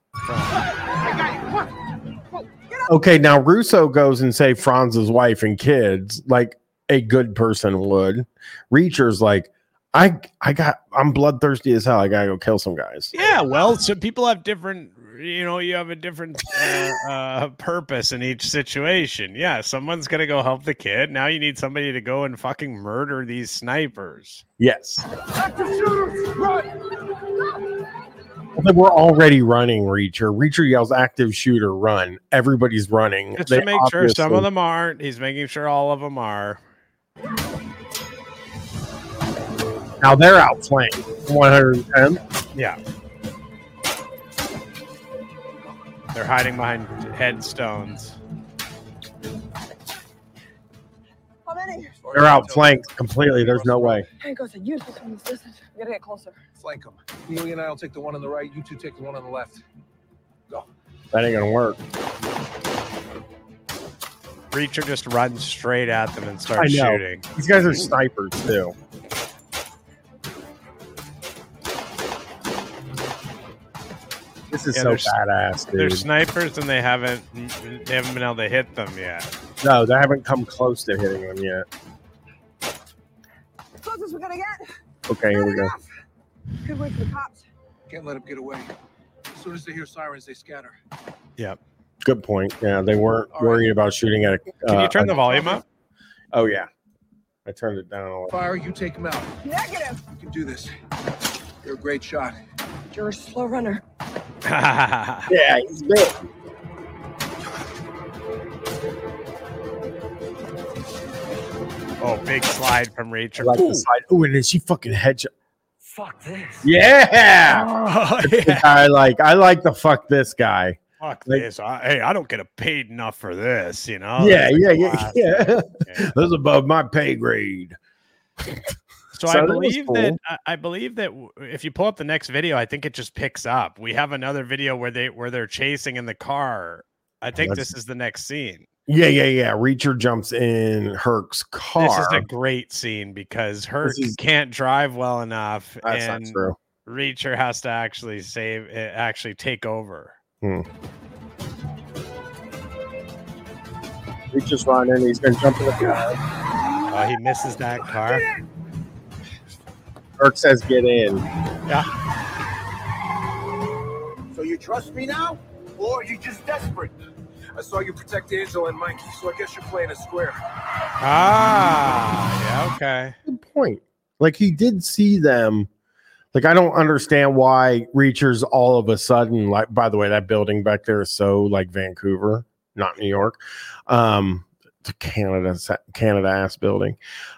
Okay, now Russo goes and say Franz's wife and kids like a good person would. Reacher's like, I'm bloodthirsty as hell. I gotta go kill some guys. Yeah, well, so people have different, you have a different purpose in each situation. Yeah, someone's gonna go help the kid. Now you need somebody to go and fucking murder these snipers. Yes. Well, we're already running, Reacher. Reacher yells active shooter, run. Everybody's running. Just to make sure some of them aren't. He's making sure all of them are. Now they're outflanked. 110. Yeah. They're hiding behind headstones. How many? They're outflanked completely. There's no way. Hey, go ahead. Use this one. Listen, we gotta get closer. Flank them. Neely and I will take the one on the right. You two take the one on the left. Go. That ain't gonna work. Reacher just runs straight at them and starts shooting. These guys are snipers too. This is so badass, dude. They're snipers and they haven't been able to hit them yet. No, they haven't come close to hitting them yet. Closest we're gonna get. Okay, here we go. Good wait for the cops. Can't let them get away. As soon as they hear sirens, they scatter. Yep. Good point. Yeah, they weren't worried about shooting at a. Can you turn the volume up? Oh yeah, I turned it down a little. Fire, you take them out. Negative. You can do this. You're a great shot. You're a slow runner. Yeah, he's big. Oh, big slide from Reacher. I like the slide. Oh, and then she fucking headshot. Fuck this. Yeah. Oh, yeah. I like the fuck this guy. Fuck this. I don't get paid enough for this, Yeah. Yeah. This is above my pay grade. So I believe that if you pull up the next video, I think it just picks up. We have another video where they're chasing in the car. I think this is the next scene. Yeah. Reacher jumps in Herc's car. This is a great scene because Herc can't drive well enough, That's and not true. Reacher has to actually take over. Reacher's running. He's gonna jump in the car. Oh, he misses that car. Herc says, "Get in." Yeah. So you trust me now, or are you just desperate? I saw you protect Angela and Mikey, so I guess you're playing a square. Yeah, okay. Good point. Like, he did see them. Like, I don't understand why Reacher's all of a sudden, like, by the way, that building back there is so like Vancouver, not New York. It's a Canada ass building.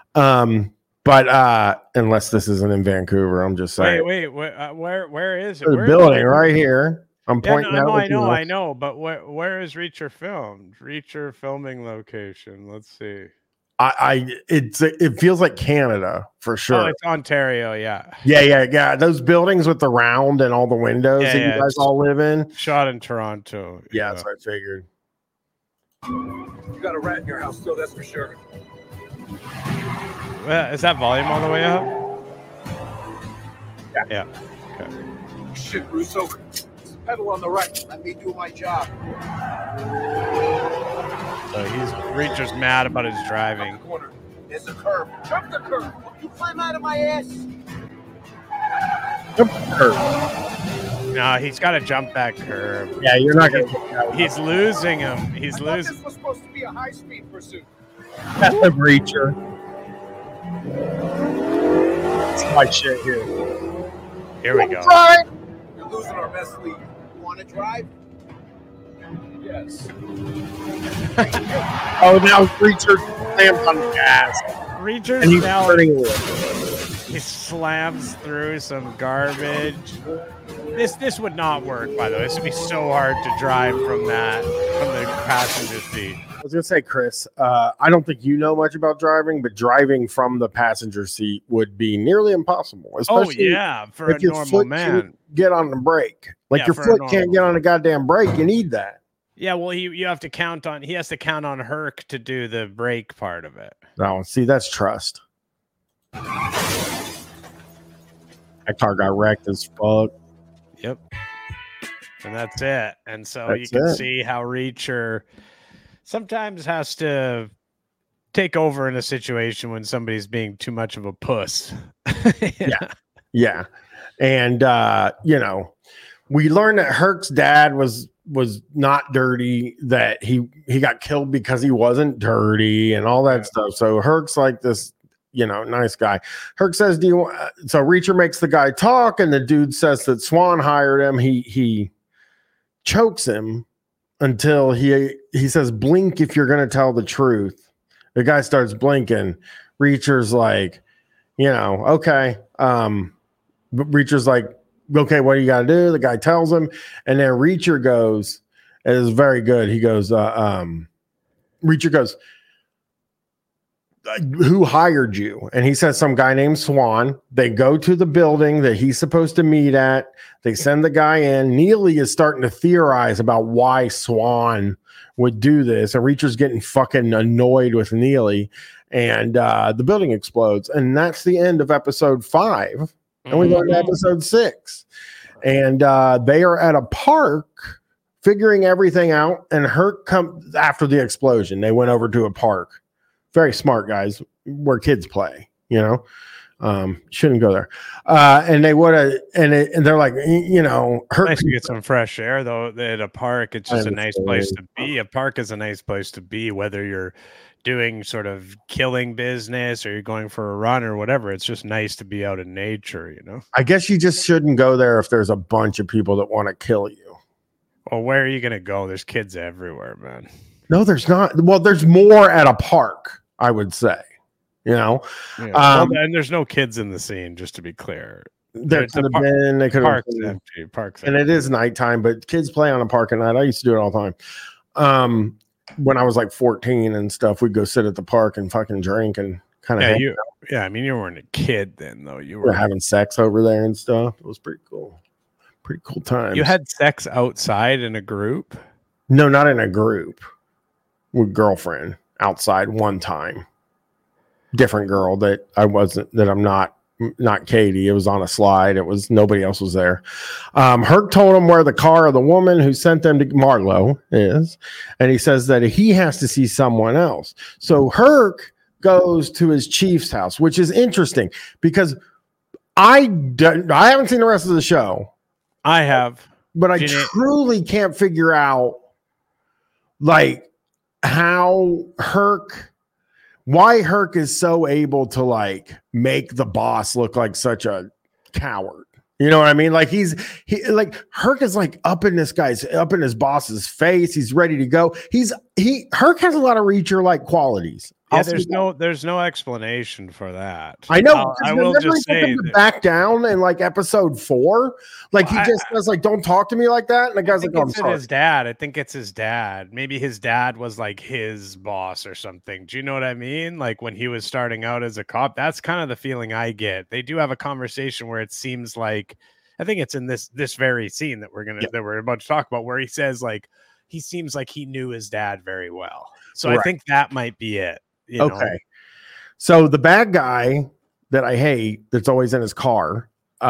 But unless this isn't in Vancouver, I'm just saying. Wait, where is it? The building right here. I'm pointing out. I know, but where is Reacher filmed? Reacher filming location. Let's see. It feels like Canada for sure. Oh, it's Ontario, yeah. Yeah. Those buildings with the round and all the windows that you guys all live in. Shot in Toronto. Yeah, that's what I figured. You got a rat in your house still, that's for sure. Is that volume all the way up? Yeah. Okay. Shit, Russo. Pedal on the right. Let me do my job. So Reacher's mad about his driving. Corner. There's a curve. Jump the curve. You climb out of my ass. Jump the curve. No, he's got to jump that curve. Yeah, you're not going to. He's losing him. He's losing. This was supposed to be a high-speed pursuit. That's a Reacher. It's my shit here. Here we go. You're losing our best lead. You want to drive? Yes. Oh, now Reacher slams on the gas. Reacher's and he's now turning away. He slams through some garbage. This would not work, by the way. This would be so hard to drive from the passenger seat. I was gonna say, Chris, I don't think you know much about driving, but driving from the passenger seat would be nearly impossible. Especially for a normal man. Get on the brake. Like your foot can't get on a goddamn brake. You need that. Yeah, well, you have to count on. He has to count on Herc to do the brake part of it. No, see, that's trust. That car got wrecked as fuck. Yep. And that's it. And so you can see how Reacher sometimes has to take over in a situation when somebody's being too much of a puss. Yeah. And you know, we learned that Herc's dad was not dirty, that he got killed because he wasn't dirty and all that stuff. So Herc's like this, you know, nice guy. Herc says, "Do you want?" So Reacher makes the guy talk, and the dude says that Swan hired him. He chokes him until he says, "Blink if you're going to tell the truth." The guy starts blinking. Reacher's like, you know, okay. Reacher's like, okay, what do you got to do? The guy tells him, and then Reacher goes, it is very good. He goes, Reacher goes, who hired you? And he says, some guy named Swan. They go to the building that he's supposed to meet at. They send the guy in. Neely is starting to theorize about why Swan would do this. And Reacher's getting fucking annoyed with Neely. And the building explodes. And that's the end of episode 5. And we go to episode 6. And they are at a park figuring everything out. And Herc comes after the explosion. They went over to a park. Very smart guys, where kids play, you know. Shouldn't go there. And they would have, and they're like, you know, Herc. Nice to get some fresh air though at a park. It's just a nice place to be. A park is a nice place to be, whether you're doing sort of killing business or you're going for a run or whatever. It's just nice to be out in nature, you know. I guess you just shouldn't go there if there's a bunch of people that want to kill you. Well, where are you gonna go? There's kids everywhere, man. No, there's not. Well, there's more at a park, I would say. You know, yeah. And there's no kids in the scene, just to be clear. There could have been. They could have parks, and it is nighttime, but kids play on a park at night. I used to do it all the time. When I was like 14 and stuff, we'd go sit at the park and fucking drink and kind of. I mean, you weren't a kid then, though. You were having sex over there and stuff. It was pretty cool. Pretty cool times. You had sex outside in a group? No, not in a group. With girlfriend outside one time. Different girl that I'm not Katie. It was on a slide. It was nobody else was there. Herc told him where the car of the woman who sent them to Marlowe is, and he says that he has to see someone else. So Herc goes to his chief's house, which is interesting because I haven't seen the rest of the show. I have, but I truly can't figure out like why Herc is so able to like make the boss look like such a coward. You know what I mean? Like Herc is like up in his boss's face. He's ready to go. Herc has a lot of Reacher like qualities. Yeah, there's no explanation for that. I know. I will just say that back down in like episode 4. Like he just says like, "Don't talk to me like that." And the guy's like, "I'm sorry." His dad. I think it's his dad. Maybe his dad was like his boss or something. Do you know what I mean? Like when he was starting out as a cop. That's kind of the feeling I get. They do have a conversation where it seems like, I think it's in this very scene that we're about to talk about, where he says like he seems like he knew his dad very well. So right. I think that might be it. Okay. So the bad guy that I hate that's always in his car,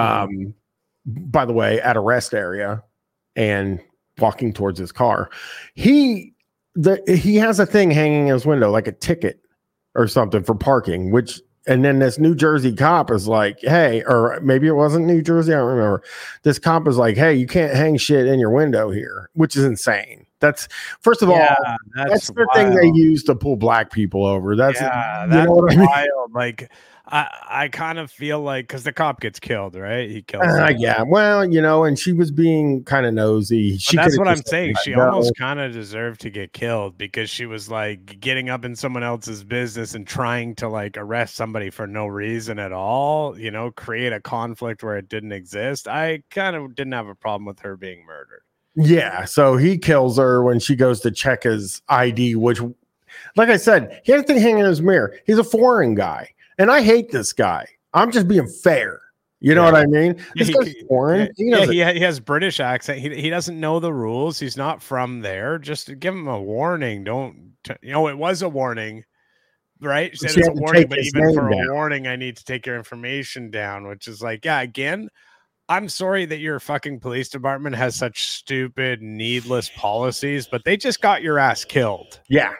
by the way, at a rest area and walking towards his car, he has a thing hanging in his window, like a ticket or something for parking, and then this New Jersey cop is like, hey, or maybe it wasn't New Jersey. I don't remember. This cop is like, hey, you can't hang shit in your window here, which is insane. That's first of all, that's the thing they use to pull black people over. That's wild. Like I kind of feel like because the cop gets killed, right? He kills. Yeah. Well, you know, and she was being kind of nosy. That's what I'm saying. She almost kind of deserved to get killed because she was like getting up in someone else's business and trying to like arrest somebody for no reason at all. You know, create a conflict where it didn't exist. I kind of didn't have a problem with her being murdered. Yeah, so he kills her when she goes to check his ID, which, like I said, he had a thing hanging in his mirror. He's a foreign guy, and I hate this guy. I'm just being fair. You know what I mean? This guy's foreign. He has British accent. He doesn't know the rules. He's not from there. Just give him a warning. It was a warning, right? She said it's a warning, but even for a warning, I need to take your information down, which is like, yeah, again, I'm sorry that your fucking police department has such stupid, needless policies, but they just got your ass killed. Yeah. Yep.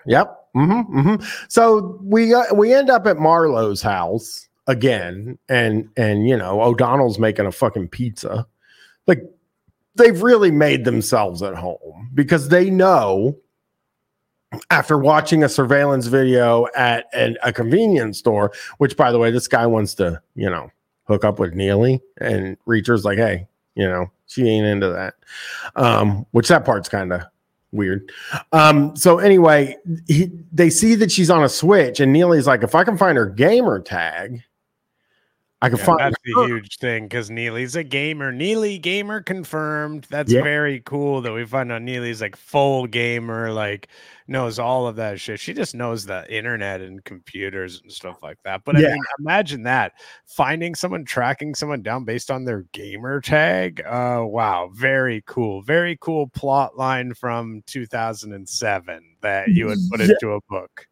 So we end up at Marlowe's house again, and O'Donnell's making a fucking pizza. Like, they've really made themselves at home because they know, after watching a surveillance video at a convenience store, which, by the way, this guy wants to, hook up with Neely, and Reacher's like, hey, she ain't into that. Which that part's kind of weird. So anyway, they see that she's on a Switch, and Neely's like, if I can find her gamer tag, I can find that's her. the huge thing, because Neely's a gamer. Neely gamer confirmed. That's very cool that we find out Neely's like full gamer, like knows all of that shit. She just knows the internet and computers and stuff like that. But I mean, imagine that, finding someone, tracking someone down based on their gamer tag. Wow, very cool plot line from 2007 that you would put into a book.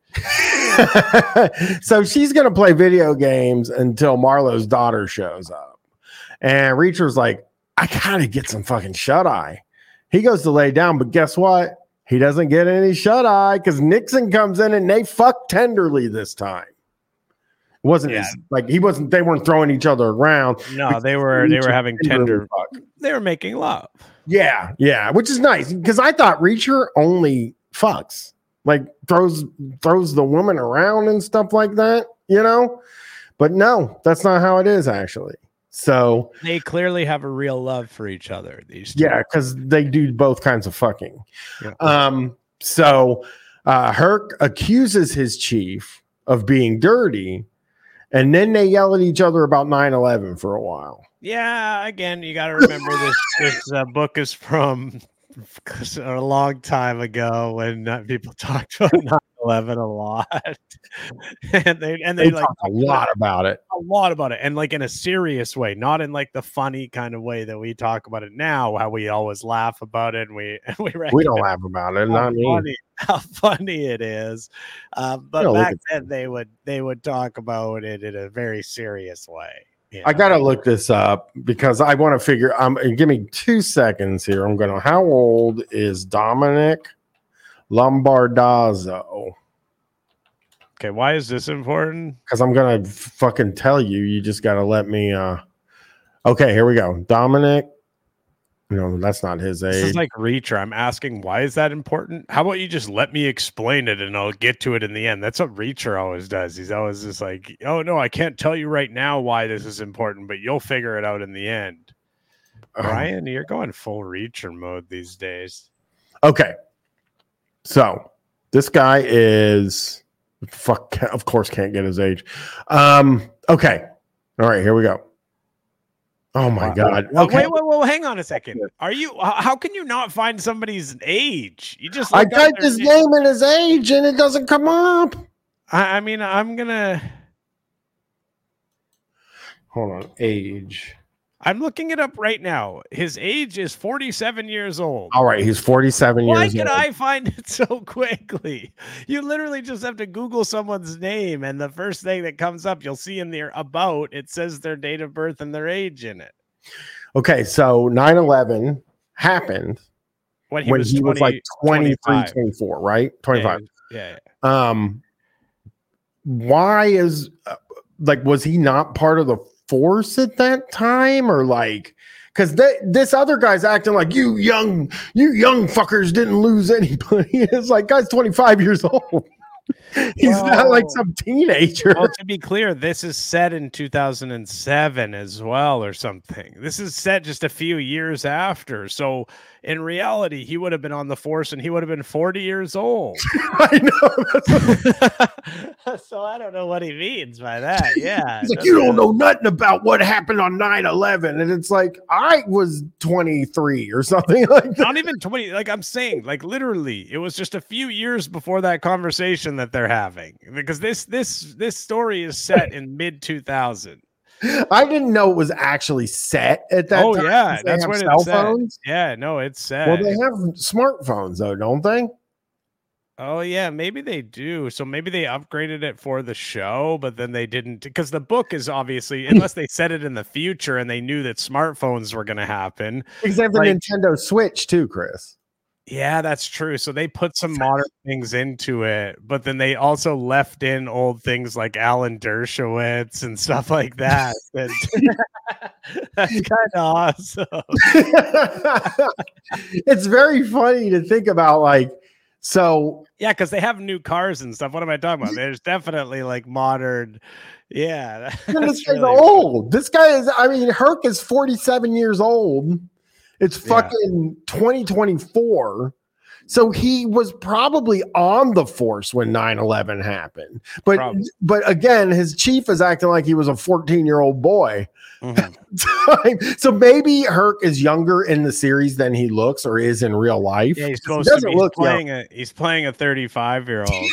So she's gonna play video games until Marlowe's daughter shows up, and Reacher's like, I gotta get some fucking shut eye. He goes to lay down, but guess what? He doesn't get any shut eye because Nixon comes in and they fuck tenderly this time. It wasn't they weren't throwing each other around. No, they were having tender fuck. They were making love. Yeah, which is nice because I thought Reacher only fucks. Like throws the woman around and stuff like that, but no, that's not how it is actually. So they clearly have a real love for each other. These two. Yeah, because they do both kinds of fucking. Yeah. So Herc accuses his chief of being dirty, and then they yell at each other about 9/11 for a while. Yeah, again, you got to remember this book is from a long time ago when people talked about 9/11 a lot, and they like talk a lot about it, and like in a serious way, not in like the funny kind of way that we talk about it now, how we always laugh about it, and we don't laugh about it, not me. How funny it is, but back then they would talk about it in a very serious way. I gotta look this up because I want to figure. Give me 2 seconds here. I'm gonna. How old is Dominic Lombardozzo? Okay, why is this important? Because I'm gonna fucking tell you. You just gotta let me. Okay, here we go. Dominic. No, that's not his age. This is like Reacher. I'm asking, why is that important? How about you just let me explain it and I'll get to it in the end? That's what Reacher always does. He's always just like, oh, no, I can't tell you right now why this is important, but you'll figure it out in the end. Brian, you're going full Reacher mode these days. Okay. So this guy is, of course, can't get his age. Okay. All right, here we go. Oh my God! Okay. Wait, hang on a second. Are you? How can you not find somebody's age? You just I typed his name and his age, and it doesn't come up. I mean, I'm gonna hold on. Age. I'm looking it up right now. His age is 47 years old. All right, he's 47 years old. Why can I find it so quickly? You literally just have to Google someone's name, and the first thing that comes up, you'll see in their about, it says their date of birth and their age in it. Okay, so 9/11 happened when he was like 23, 24, right? 25. Yeah. Why is was he not part of the force at that time, or like, because this other guy's acting like you young fuckers didn't lose anybody. It's like, guy's 25 years old. He's not like some teenager. Well, to be clear, this is set in 2007 as well, or something. This is set just a few years after. So in reality, he would have been on the force and he would have been 40 years old. I know. So I don't know what he means by that. Yeah. He's like, you don't know nothing about what happened on 9/11. And it's like, I was 23 or something like that. Not even 20. Like I'm saying, like literally, it was just a few years before that conversation that they're having, because this story is set in mid 2000. I didn't know it was actually set at that time. Oh yeah, that's when cell it's set. phones. Yeah, no, it's set. Well, they have smartphones though, don't they? Oh yeah, maybe they do. So maybe they upgraded it for the show, but then they didn't, because the book is obviously, unless they said it in the future and they knew that smartphones were going to happen. Except the Nintendo Switch too, Chris. Yeah, that's true. So they put some modern things into it, but then they also left in old things like Alan Dershowitz and stuff like that. That's kind of awesome. It's very funny to think about, like, so yeah, because they have new cars and stuff. What am I talking about? There's definitely like modern. Yeah, this guy's old. This guy is, I mean, Herc is 47 years old. It's fucking 2024. So he was probably on the force when 9/11 happened. But again, his chief is acting like he was a 14-year-old boy. Mm-hmm. So maybe Herc is younger in the series than he looks or is in real life. Yeah, he's supposed to be he's playing a 35-year-old.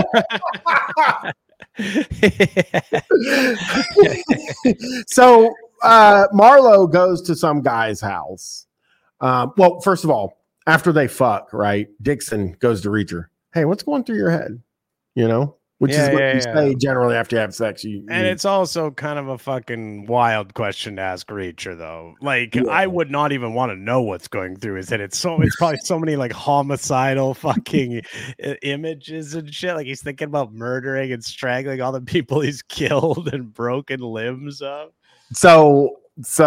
So Marlo goes to some guy's house. Well, first of all, after they fuck, right? Dixon goes to Reacher. Hey, what's going through your head? You know, which is what you say generally after you have sex. It's also kind of a fucking wild question to ask Reacher, though. Like, I would not even want to know what's going through his head. It's probably so many like homicidal fucking images and shit. Like he's thinking about murdering and strangling all the people he's killed and broken limbs of. So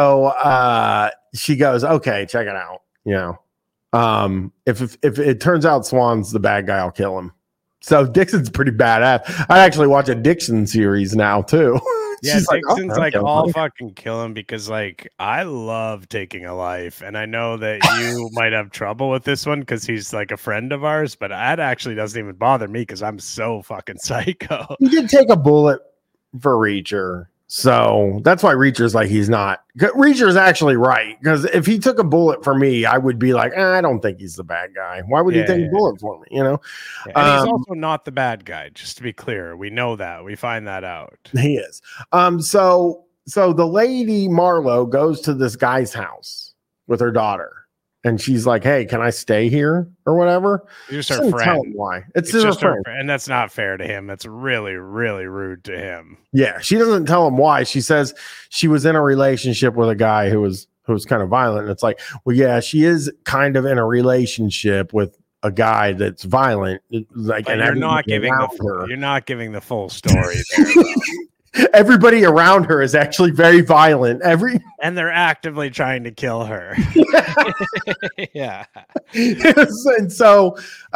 she goes, okay, check it out. You know, if it turns out Swan's the bad guy, I'll kill him. So Dixon's pretty badass. I actually watch a Dixon series now too. Yeah, Dixon's like, I'll fucking kill him because like I love taking a life, and I know that you might have trouble with this one because he's like a friend of ours, but that actually doesn't even bother me because I'm so fucking psycho. He did take a bullet for Reacher. So that's why Reacher's like, he's not. Reacher's actually right, because if he took a bullet for me, I would be like, I don't think he's the bad guy. Why would he take a bullet for me? You know, and he's also not the bad guy. Just to be clear, we know that. We find that out. He is. So the lady Marlo goes to this guy's house with her daughter. And she's like, hey, can I stay here or whatever? You're just her friend. Tell him why. It's just her friend. And that's not fair to him. That's really, really rude to him. Yeah. She doesn't tell him why. She says she was in a relationship with a guy who was kind of violent. And it's like, well, yeah, she is kind of in a relationship with a guy that's violent. Like, and you're not giving the full story there. Everybody around her is actually very violent. And they're actively trying to kill her. Yeah. And so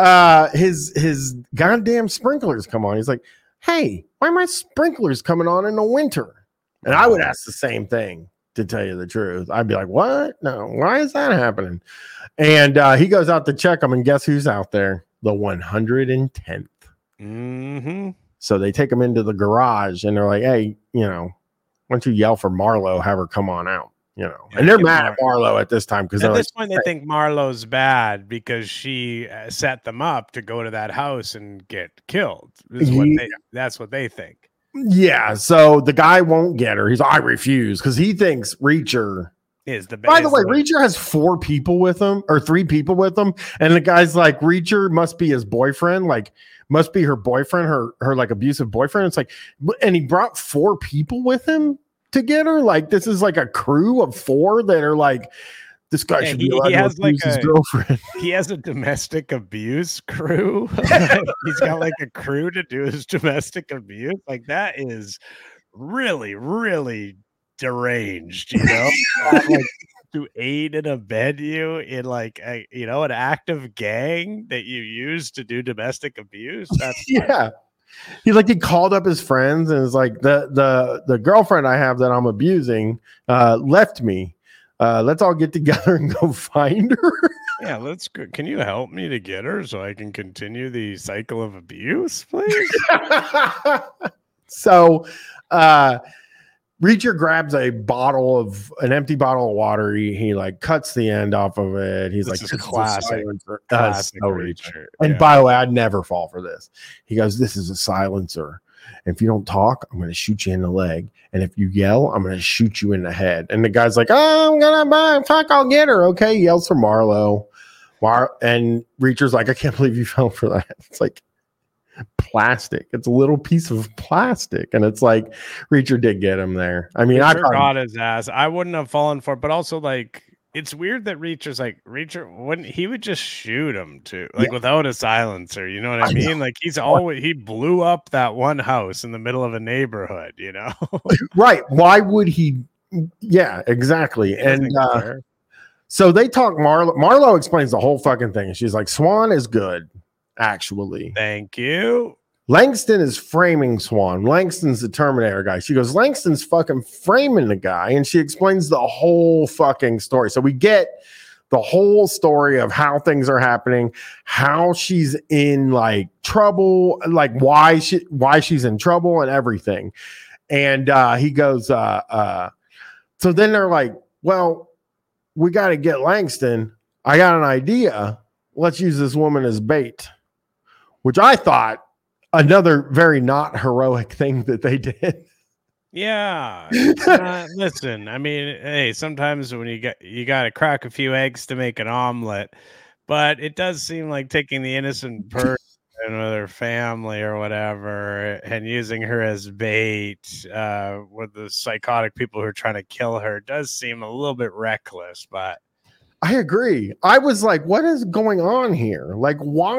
his goddamn sprinklers come on. He's like, hey, why are my sprinklers coming on in the winter? And I would ask the same thing, to tell you the truth. I'd be like, what? No, why is that happening? And he goes out to check them, and guess who's out there? The 110th. Mm-hmm. So they take him into the garage, and they're like, hey, you know, why don't you yell for Marlo, have her come on out, you know? And they're mad at Marlo at this time because at this point they think Marlo's bad because she set them up to go to that house and get killed. That's what they think. Yeah. So the guy won't get her. He's like, I refuse, because he thinks Reacher is the best. By the way, Reacher has 4 people with him, or 3 people with him, and the guy's like, Reacher must be his boyfriend, like must be her boyfriend, her like abusive boyfriend. It's like, and he brought 4 people with him to get her. Like, this is like a crew of 4 that are like, this guy should be allowed to abuse his girlfriend. He has a domestic abuse crew. He's got like a crew to do his domestic abuse. Like, that is really, really deranged, you know? Like, to aid and abet you in like a, you know, an active gang that you use to do domestic abuse. That's yeah. He called up his friends and was like, the girlfriend I have that I'm abusing left me. Let's all get together and go find her. Yeah, let's go. Can you help me to get her so I can continue the cycle of abuse, please? So Reacher grabs an empty bottle of water. He like cuts the end off of it. He's this like, is classic Reacher. And by the way, I'd never fall for this. He goes, this is a silencer. And if you don't talk, I'm going to shoot you in the leg. And if you yell, I'm going to shoot you in the head. And the guy's like, oh, I'm going to fuck, I'll get her. Okay. He yells for Marlo. And Reacher's like, I can't believe you fell for that. It's like plastic. It's a little piece of plastic. And it's like, Reacher did get him there. I mean, I got his ass. I wouldn't have fallen for it, but also like, it's weird that Reacher wouldn't he would just shoot him too, like without a silencer, you know what I mean? Like he blew up that one house in the middle of a neighborhood, you know? Right. Why would he? Yeah, exactly. And so they talk. Marlo explains the whole fucking thing. She's like, Swan is good, actually. Thank you. Langston is framing Swan. Langston's the Terminator guy. She goes, Langston's fucking framing the guy. And she explains the whole fucking story. So we get the whole story of how things are happening, how she's in like trouble, like why she's in trouble and everything. And he goes, so then they're like, well, we got to get Langston. I got an idea. Let's use this woman as bait, which I thought another very not heroic thing that they did. Yeah. Listen, I mean, hey, sometimes when you got to crack a few eggs to make an omelet, but it does seem like taking the innocent person with her family or whatever and using her as bait with the psychotic people who are trying to kill her does seem a little bit reckless. But I agree. I was like, what is going on here? Like,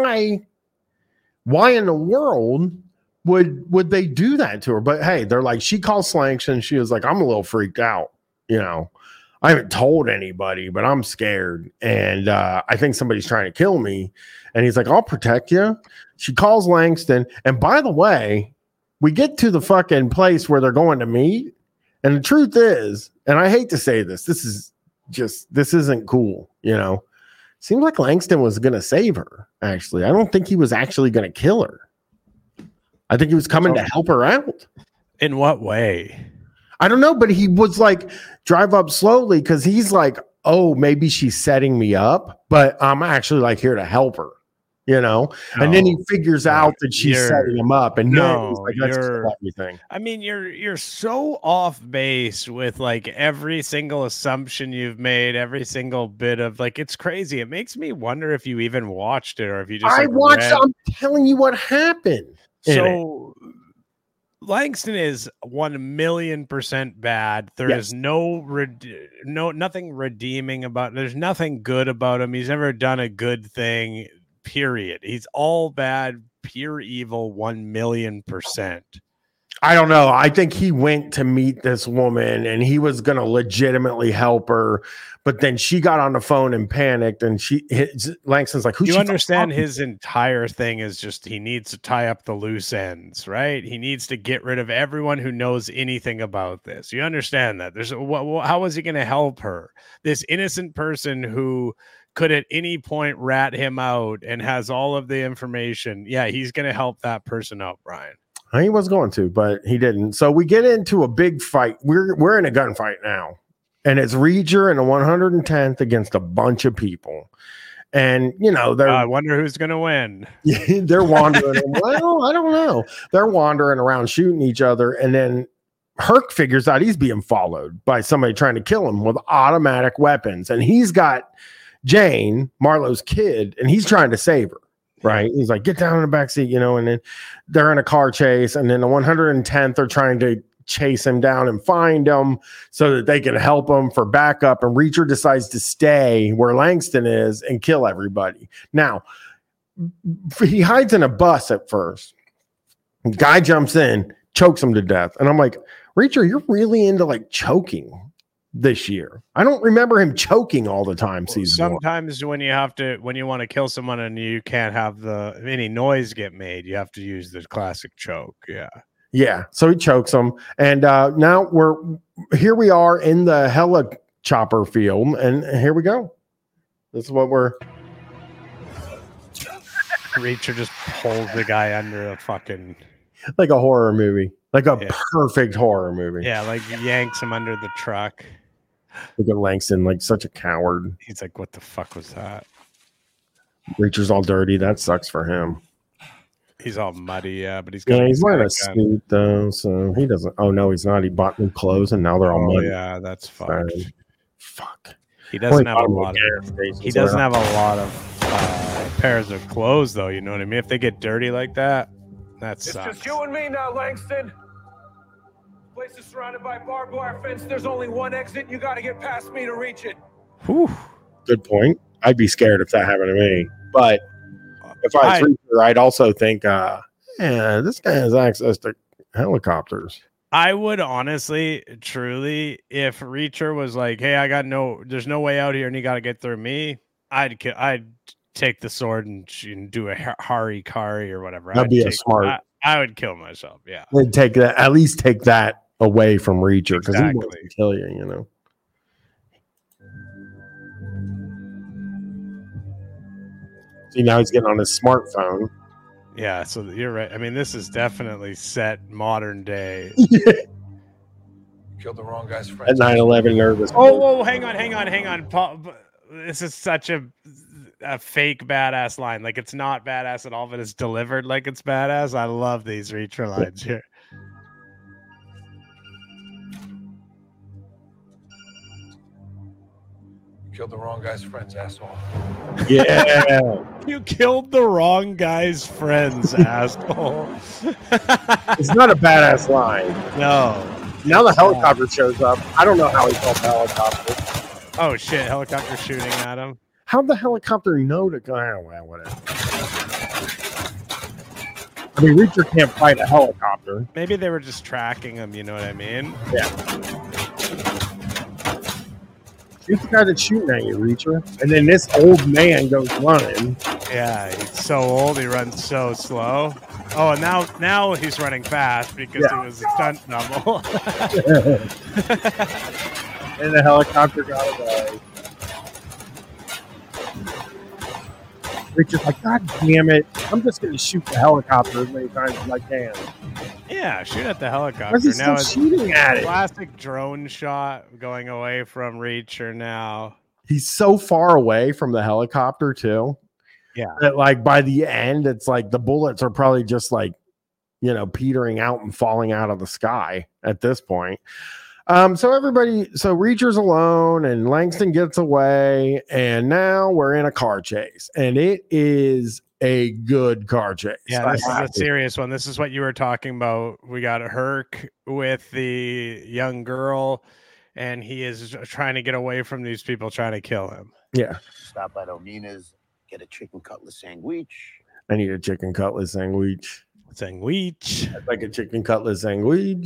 why in the world would they do that to her? But hey, they're like, she calls Langston. She was like, I'm a little freaked out. You know, I haven't told anybody, but I'm scared. And I think somebody's trying to kill me. And he's like, I'll protect you. She calls Langston. And by the way, we get to the fucking place where they're going to meet. And the truth is, and I hate to say this, this isn't cool. You know, seems like Langston was going to save her. Actually, I don't think he was actually going to kill her. I think he was coming to help her out. In what way? I don't know, but he was like, drive up slowly because he's like, oh, maybe she's setting me up, but I'm actually like here to help her, you know? And then he figures out that she's setting him up, and no, he's like, let's kill everything. I mean, you're so off base with like every single assumption you've made, every single bit of like, it's crazy. It makes me wonder if you even watched it or if you just I watched. I'm telling you what happened. So Langston is 1,000,000% bad. There is nothing redeeming about. There's nothing good about him. He's never done a good thing. Period. He's all bad, pure evil. 1,000,000%. I don't know. I think he went to meet this woman and he was going to legitimately help her, but then she got on the phone and panicked. And Langston's like, "Who?" You understand? His entire thing is just he needs to tie up the loose ends, right? He needs to get rid of everyone who knows anything about this. You understand that? How is he going to help her? This innocent person who could at any point rat him out and has all of the information. Yeah, he's going to help that person out, Brian. He was going to, but he didn't. So we get into a big fight. We're in a gunfight now, and it's Reacher and the 110th against a bunch of people. And you know, I wonder who's going to win. They're wandering. Well, I don't know. They're wandering around shooting each other, and then Herc figures out he's being followed by somebody trying to kill him with automatic weapons, and he's got Jane, Marlowe's kid, and he's trying to save her. Right. He's like, get down in the back seat, you know, and then they're in a car chase. And then the 110th are trying to chase him down and find him so that they can help him for backup. And Reacher decides to stay where Langston is and kill everybody. Now, he hides in a bus at first. Guy jumps in, chokes him to death. And I'm like, Reacher, you're really into like choking this year. I don't remember him choking all the time. Sometimes when you want to kill someone and you can't have any noise get made, you have to use the classic choke. Yeah. So he chokes him, and now we are in the helicopter field, and here we go. This is what Reacher just pulls the guy under a fucking like a horror movie, like a perfect horror movie. Yeah, like yanks him under the truck. Look at Langston, like such a coward. He's like, what the fuck was that? Reacher's all dirty. That sucks for him. He's all muddy, but he's wearing a suit though, so he doesn't. Oh no, he's not. He bought new clothes and now they're all muddy. Yeah, that's fucked. Fuck. He doesn't have a lot of pairs of clothes though. You know what I mean? If they get dirty like that, that sucks. It's just you and me now, Langston. Place is surrounded by barbed wire fence. There's only one exit. You got to get past me to reach it. Whew. Good point. I'd be scared if that happened to me. But if I was Reacher, I'd also think, yeah, this guy has access to helicopters. I would honestly, truly, if Reacher was like, "Hey, there's no way out here, and you got to get through me," I'd take the sword and do a harikari or whatever. That'd be a smart. I would kill myself. Yeah, they'd take that. At least take that away from Reacher because he wants Exactly. to kill you. You know. See, now he's getting on his smartphone. yeah. So you're right. I mean, this is definitely set modern day. Killed the wrong guy's At friend. 9/11 nervous. Oh, hang on. This is such a fake badass line. Like, it's not badass at all, but it's delivered like it's badass. I love these Reacher lines here. Killed the wrong guy's friends, asshole. Yeah. You killed the wrong guy's friends, asshole. It's not a badass line. No. Now the helicopter shows up. I don't know how he felt the helicopter. Oh shit! Helicopter shooting at him. How'd the helicopter know to go? Oh, well, whatever. I mean, Reacher can't fight a helicopter. Maybe they were just tracking him. You know what I mean? Yeah. Shoot the guy that's shooting at you, Reacher. And then this old man goes running. Yeah, he's so old. He runs so slow. Oh, and now he's running fast because he was a stunt double. And the helicopter got away. Reacher's like, God damn it. I'm just going to shoot the helicopter as many times as I can. Yeah, shoot at the helicopter. Why is he still shooting at it? Classic drone shot going away from Reacher now. He's so far away from the helicopter, too. Yeah. That, like, by the end, it's like the bullets are probably just like, you know, petering out and falling out of the sky at this point. So Reacher's alone and Langston gets away, and now we're in a car chase, and it is a good car chase. Yeah, this is a serious one. This is what you were talking about. We got Herc with the young girl, and he is trying to get away from these people trying to kill him. Yeah. Stop by Domina's, get a chicken cutlet sandwich. I need a chicken cutlet sandwich. Sandwich. I'd like a chicken cutlet sandwich.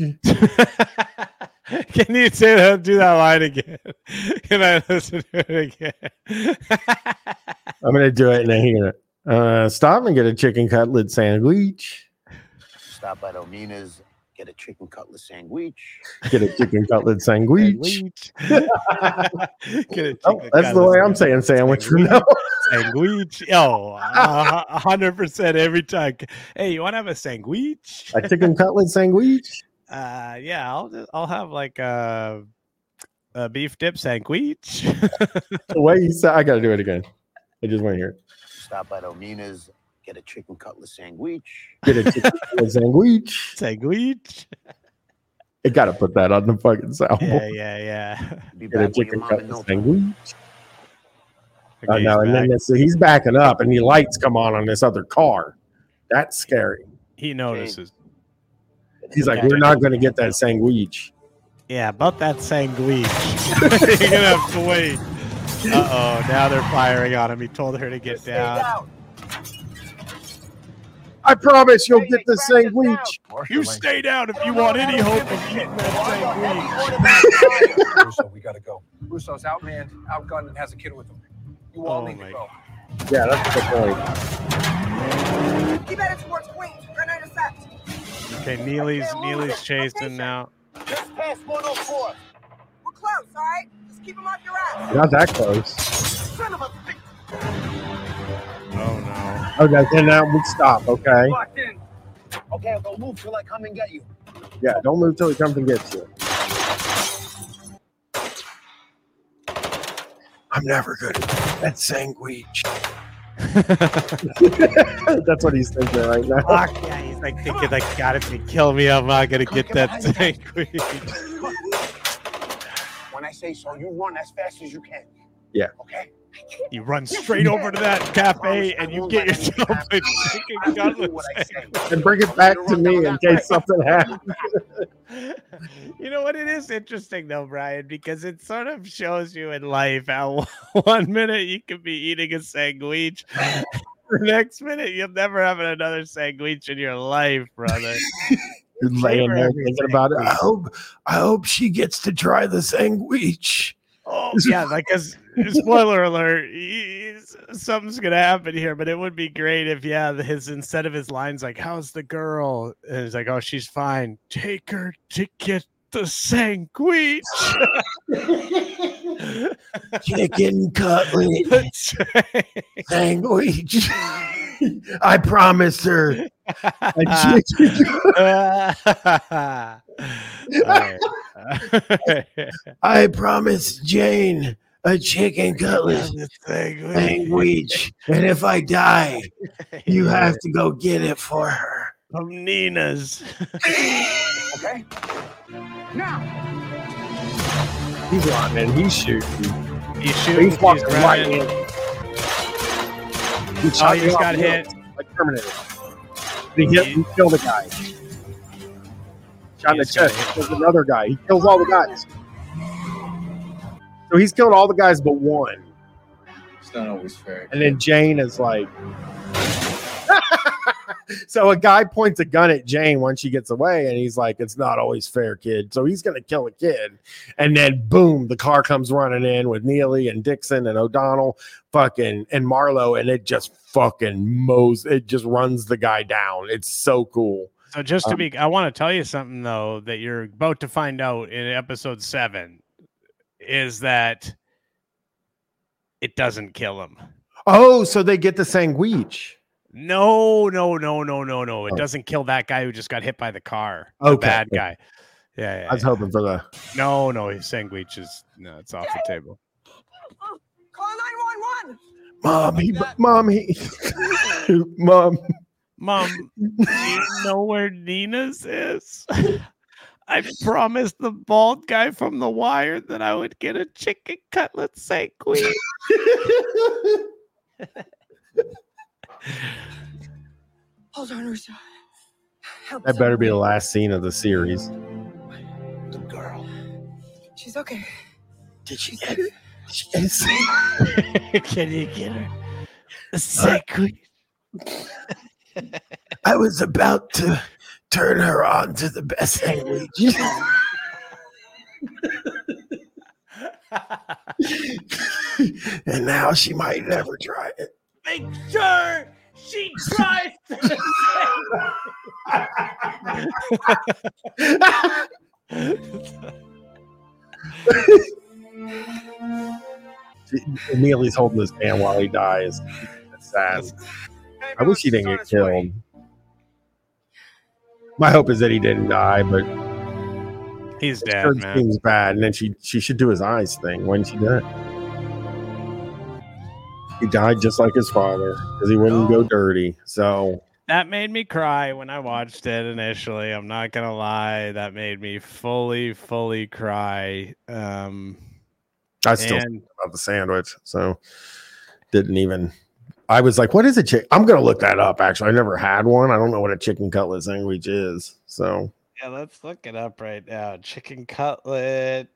Can you say that? Do that line again? Can I listen to it again? I'm gonna do it, and then you're gonna stop and get a chicken cutlet sandwich. Stop by Domina's, get a chicken cutlet sandwich. Get a chicken cutlet sandwich. Get a chicken That's the way I'm saying sandwich from now. Sandwich. Oh, 100% every time. Hey, you want to have a sandwich? A chicken cutlet sandwich? Yeah, I'll have like a beef dip sandwich. The way you said, I gotta do it again. I just want to hear it. Stop by Domina's, get a chicken cutlet sandwich. Get a chicken cutlet sandwich. Sandwich. I gotta put that on the fucking soundboard. Yeah. Be Get a back with your chicken mom in cutlet no time. sandwich. Okay, No, and then he's backing up, and the lights come on this other car. That's scary. He notices. He's like, we're not going to get that sandwich. Yeah, about that sandwich. You're gonna have to wait. Now they're firing on him. He told her to get down. I promise you'll get the sandwich. You stay down if you want any hope of getting that sandwich. Russo, we gotta go. Russo's outmanned, outgunned, and has a kid with him. You all need to go. Yeah, that's the point. Keep headed towards Queens. We're gonna intercept. Okay, Neely's chasing now. Just past 104. We're close, all right? Just keep them off your ass. Not that close. Son of a bitch. Oh no. Okay, then now we stop, okay? Locked in. Okay, don't move till I come and get you. Yeah, don't move till he comes and gets you. I'm never good at that sandwich. That's what he's thinking right now. Fuck yeah, he's like thinking like, God, if you kill me, I'm not gonna get that sandwich. When I say so, you run as fast as you can. Yeah. Okay? You run straight over to that cafe and you get yourself a chicken cutlet sandwich. And bring it back to me in case something happens. You know what? It is interesting though, Brian, because it sort of shows you in life how 1 minute you could be eating a sandwich, the next minute you'll never have another sandwich in your life, brother. You're laying there thinking about it. I hope she gets to try the sandwich. Oh yeah, like as spoiler alert, something's gonna happen here, but it would be great if his instead of his lines like "How's the girl?" and he's like, "Oh, she's fine. Take her to get the sandwich." Chicken cutlet sandwich. I promised her. I promised Jane a chicken cutlet sandwich, and if I die, you have to go get it for her. From Nina's. Okay. Now. He's running. He's shooting. He's walking right running. in. He just got hit. Like Terminator. He killed a guy. Shot in the chest. There's another guy. He kills all the guys. So he's killed all the guys but one. It's not always fair. And then Jane is like... So a guy points a gun at Jane when she gets away, and he's like, "It's not always fair, kid." So he's going to kill a kid. And then, boom, the car comes running in with Neely and Dixon and O'Donnell and Marlowe, and it just it just runs the guy down. It's so cool. So just to I want to tell you something, though, that you're about to find out in episode 7 is that it doesn't kill him. Oh, so they get the sandwich. No. It doesn't kill that guy who just got hit by the car. The bad guy. Yeah. I was hoping for the... No, his sandwich is... No, it's off the table. Call 911. Mom, do you know where Nina's is? I promised the bald guy from The Wire that I would get a chicken cutlet sandwich. Hold on, Russo. That better be the last scene of the series. The girl. She's okay. Did she get it? Can you get her a sandwich? I was about to turn her on to the best sandwich. And now she might never try it. Make sure she tries to Neely's holding his hand while he dies. That's sad. I wish he didn't get killed. My hope is that he didn't die, but he's dead, man. Seems bad, and then she should do his eyes thing when she did. He died just like his father because he wouldn't go dirty. So that made me cry when I watched it initially. I'm not gonna lie, that made me fully cry. I still think about the sandwich, so didn't even. I was like, "What is a chicken?" I'm gonna look that up. Actually, I never had one. I don't know what a chicken cutlet sandwich is. So yeah, let's look it up right now. Chicken cutlet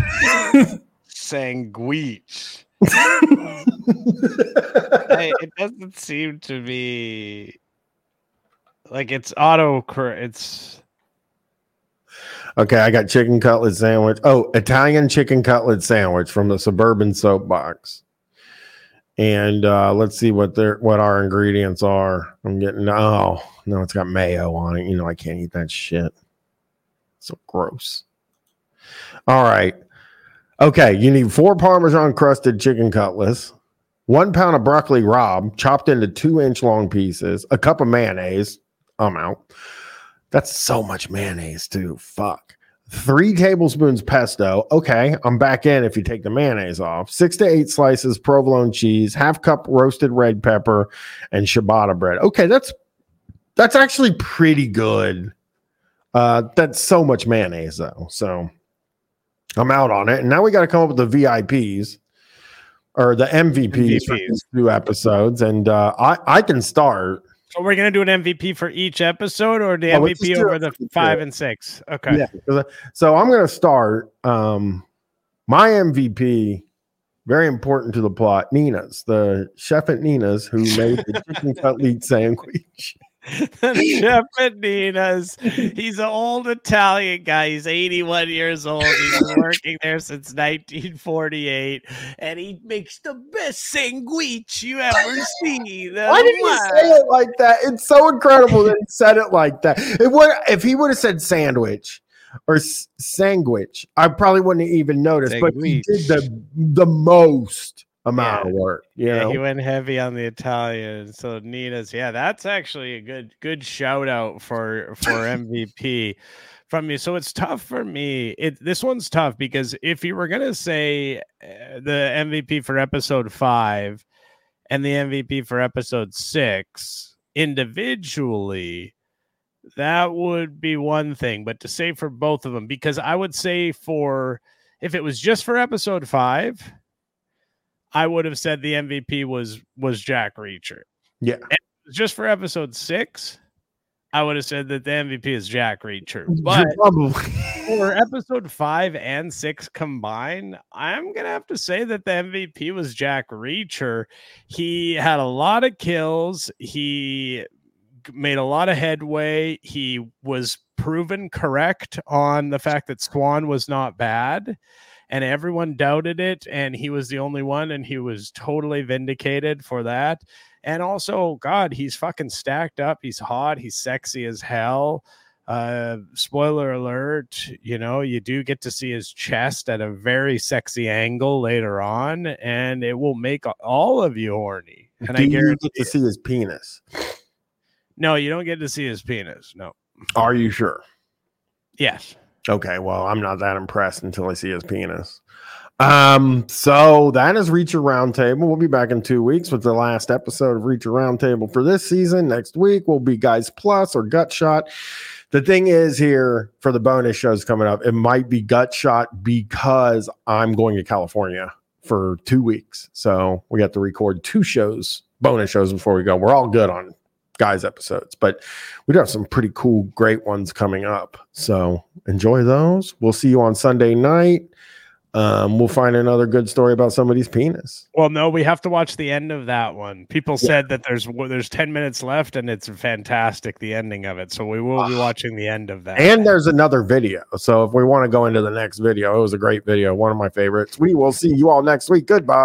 sandwich. It doesn't seem to be like it's it's okay. I got chicken cutlet sandwich. Oh, Italian chicken cutlet sandwich from the Suburban Soapbox. And let's see what our ingredients are. I'm getting it's got mayo on it. You know, I can't eat that shit. So gross. All right. Okay, you need 4 Parmesan crusted chicken cutlets, 1 pound of broccoli rabe chopped into 2-inch long pieces, a cup of mayonnaise. I'm out. That's so much mayonnaise too. Fuck. 3 tablespoons pesto. Okay, I'm back in if you take the mayonnaise off. 6 to 8 slices provolone cheese, half cup roasted red pepper, and ciabatta bread. Okay, that's actually pretty good. That's so much mayonnaise though. So I'm out on it. And now we got to come up with the VIPs or the MVPs for these 2 episodes. And I can start. So we're gonna do an MVP for each episode, or the let's MVP just do over it the for 5 and 6. Okay. Yeah. So I'm going to start. My MVP, very important to the plot, Nina's, the chef at Nina's who made the chicken cutlet sandwich. The chef at Nina's. He's an old Italian guy. He's 81 years old. He's been working there since 1948, and he makes the best sandwich you ever see. Why did he say it like that? It's so incredible that he said it like that. If he would have said sandwich or sandwich, I probably wouldn't have even noticed. But he did the most amount of work. Yeah, he went heavy on the Italian. So Nina's, that's actually a good shout out for MVP from you. So it's tough for me. This one's tough because if you were gonna say the MVP for episode 5 and the MVP for episode 6 individually, that would be one thing. But to say for both of them, because I would say if it was just for episode 5, I would have said the MVP was Jack Reacher. Yeah. And just for episode 6, I would have said that the MVP is Jack Reacher. But for episode 5 and 6 combined, I'm going to have to say that the MVP was Jack Reacher. He had a lot of kills. He made a lot of headway. He was proven correct on the fact that Swan was not bad. And everyone doubted it, and he was the only one, and he was totally vindicated for that. And also, God, he's fucking stacked up. He's hot. He's sexy as hell. Spoiler alert, you do get to see his chest at a very sexy angle later on, and it will make all of you horny. And I guarantee you get to see his penis. No, you don't get to see his penis. No. Are you sure? Yes. Okay, well, I'm not that impressed until I see his penis. So that is Reacher Roundtable. We'll be back in 2 weeks with the last episode of Reacher Roundtable for this season. Next week will be Guys Plus or Gut Shot. The thing is here for the bonus shows coming up, it might be Gut Shot because I'm going to California for 2 weeks. So we got to record 2 bonus shows before we go. We're all good on Guys episodes, but we do have some pretty cool, great ones coming up. So enjoy those. We'll see you on Sunday night. We'll find another good story about somebody's penis. Well, no, we have to watch the end of that one. People said that there's 10 minutes left, and it's fantastic, the ending of it. So we will be watching the end of that. And there's another video. So if we want to go into the next video, it was a great video, one of my favorites. We will see you all next week. Goodbye.